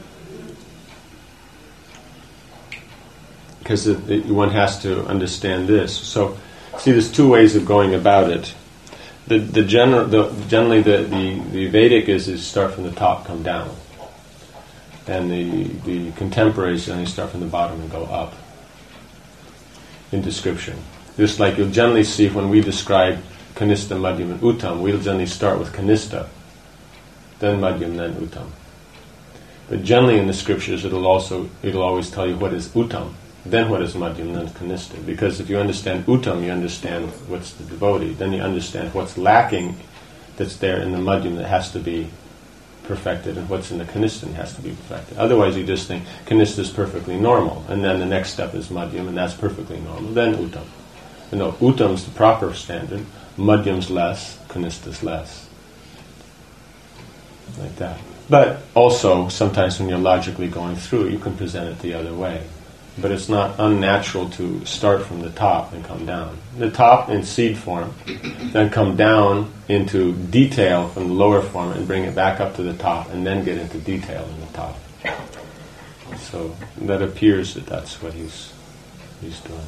Because it, it, one has to understand this. So, see, there's two ways of going about it. The the general, the, generally the, the, the Vedic is is start from the top, come down, and the the contemporaries generally start from the bottom and go up in description. Just like you'll generally see when we describe Kanista, Madhyam, and Uttam, we'll generally start with Kanista, then Madhyam, then Uttam. But generally in the scriptures, it'll also it'll always tell you what is Uttam, then what is Madhyam, then Kanista. Because if you understand Uttam, you understand what's the devotee. Then you understand what's lacking that's there in the Madhyam that has to be perfected, and what's in the Kanista has to be perfected. Otherwise, you just think Kanista is perfectly normal, and then the next step is Madhyam, and that's perfectly normal. Then Uttam. You know, Uttam's the proper standard. Madhyam's less, Kanista's less. Like that. But also, sometimes when you're logically going through, you can present it the other way. But it's not unnatural to start from the top and come down. The top in seed form, then come down into detail from the lower form and bring it back up to the top, and then get into detail in the top. So that appears that that's what he's he's doing.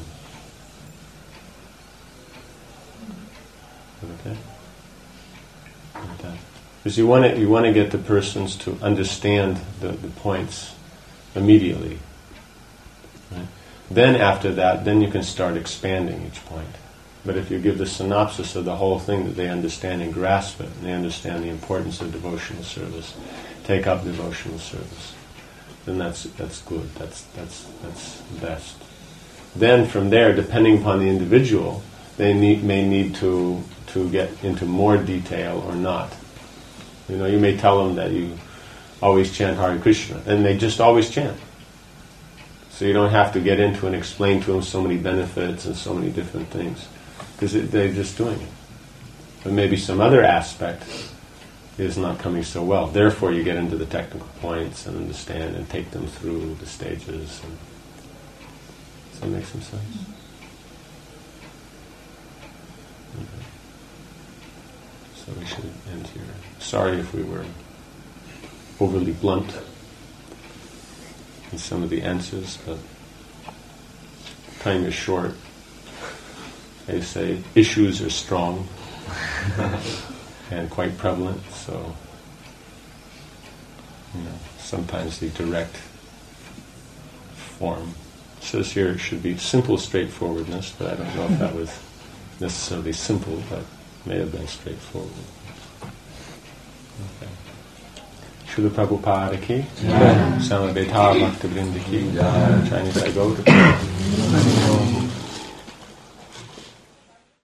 Okay. Like that. Because you want to you want to get the persons to understand the, the points immediately. Right? Then after that, then you can start expanding each point. But if you give the synopsis of the whole thing that they understand and grasp it, and they understand the importance of devotional service, take up devotional service, then that's that's good. That's that's that's best. Then from there, depending upon the individual, they need, may need to to get into more detail or not. You know, you may tell them that you always chant Hare Krishna, and they just always chant. So you don't have to get into and explain to them so many benefits and so many different things, because they're just doing it. But maybe some other aspect is not coming so well. Therefore, you get into the technical points and understand and take them through the stages. And does that make some sense? Okay. So we should end here. Sorry if we were overly blunt in some of the answers, but time is short. They say issues are strong and quite prevalent, so you know, sometimes the direct form. It says here it should be simple straightforwardness, but I don't know if that was necessarily simple, but may have been straightforward. Okay. Srila Prabhupada ki, Samaveta Bhakta Vrinda ki, Chinese I go to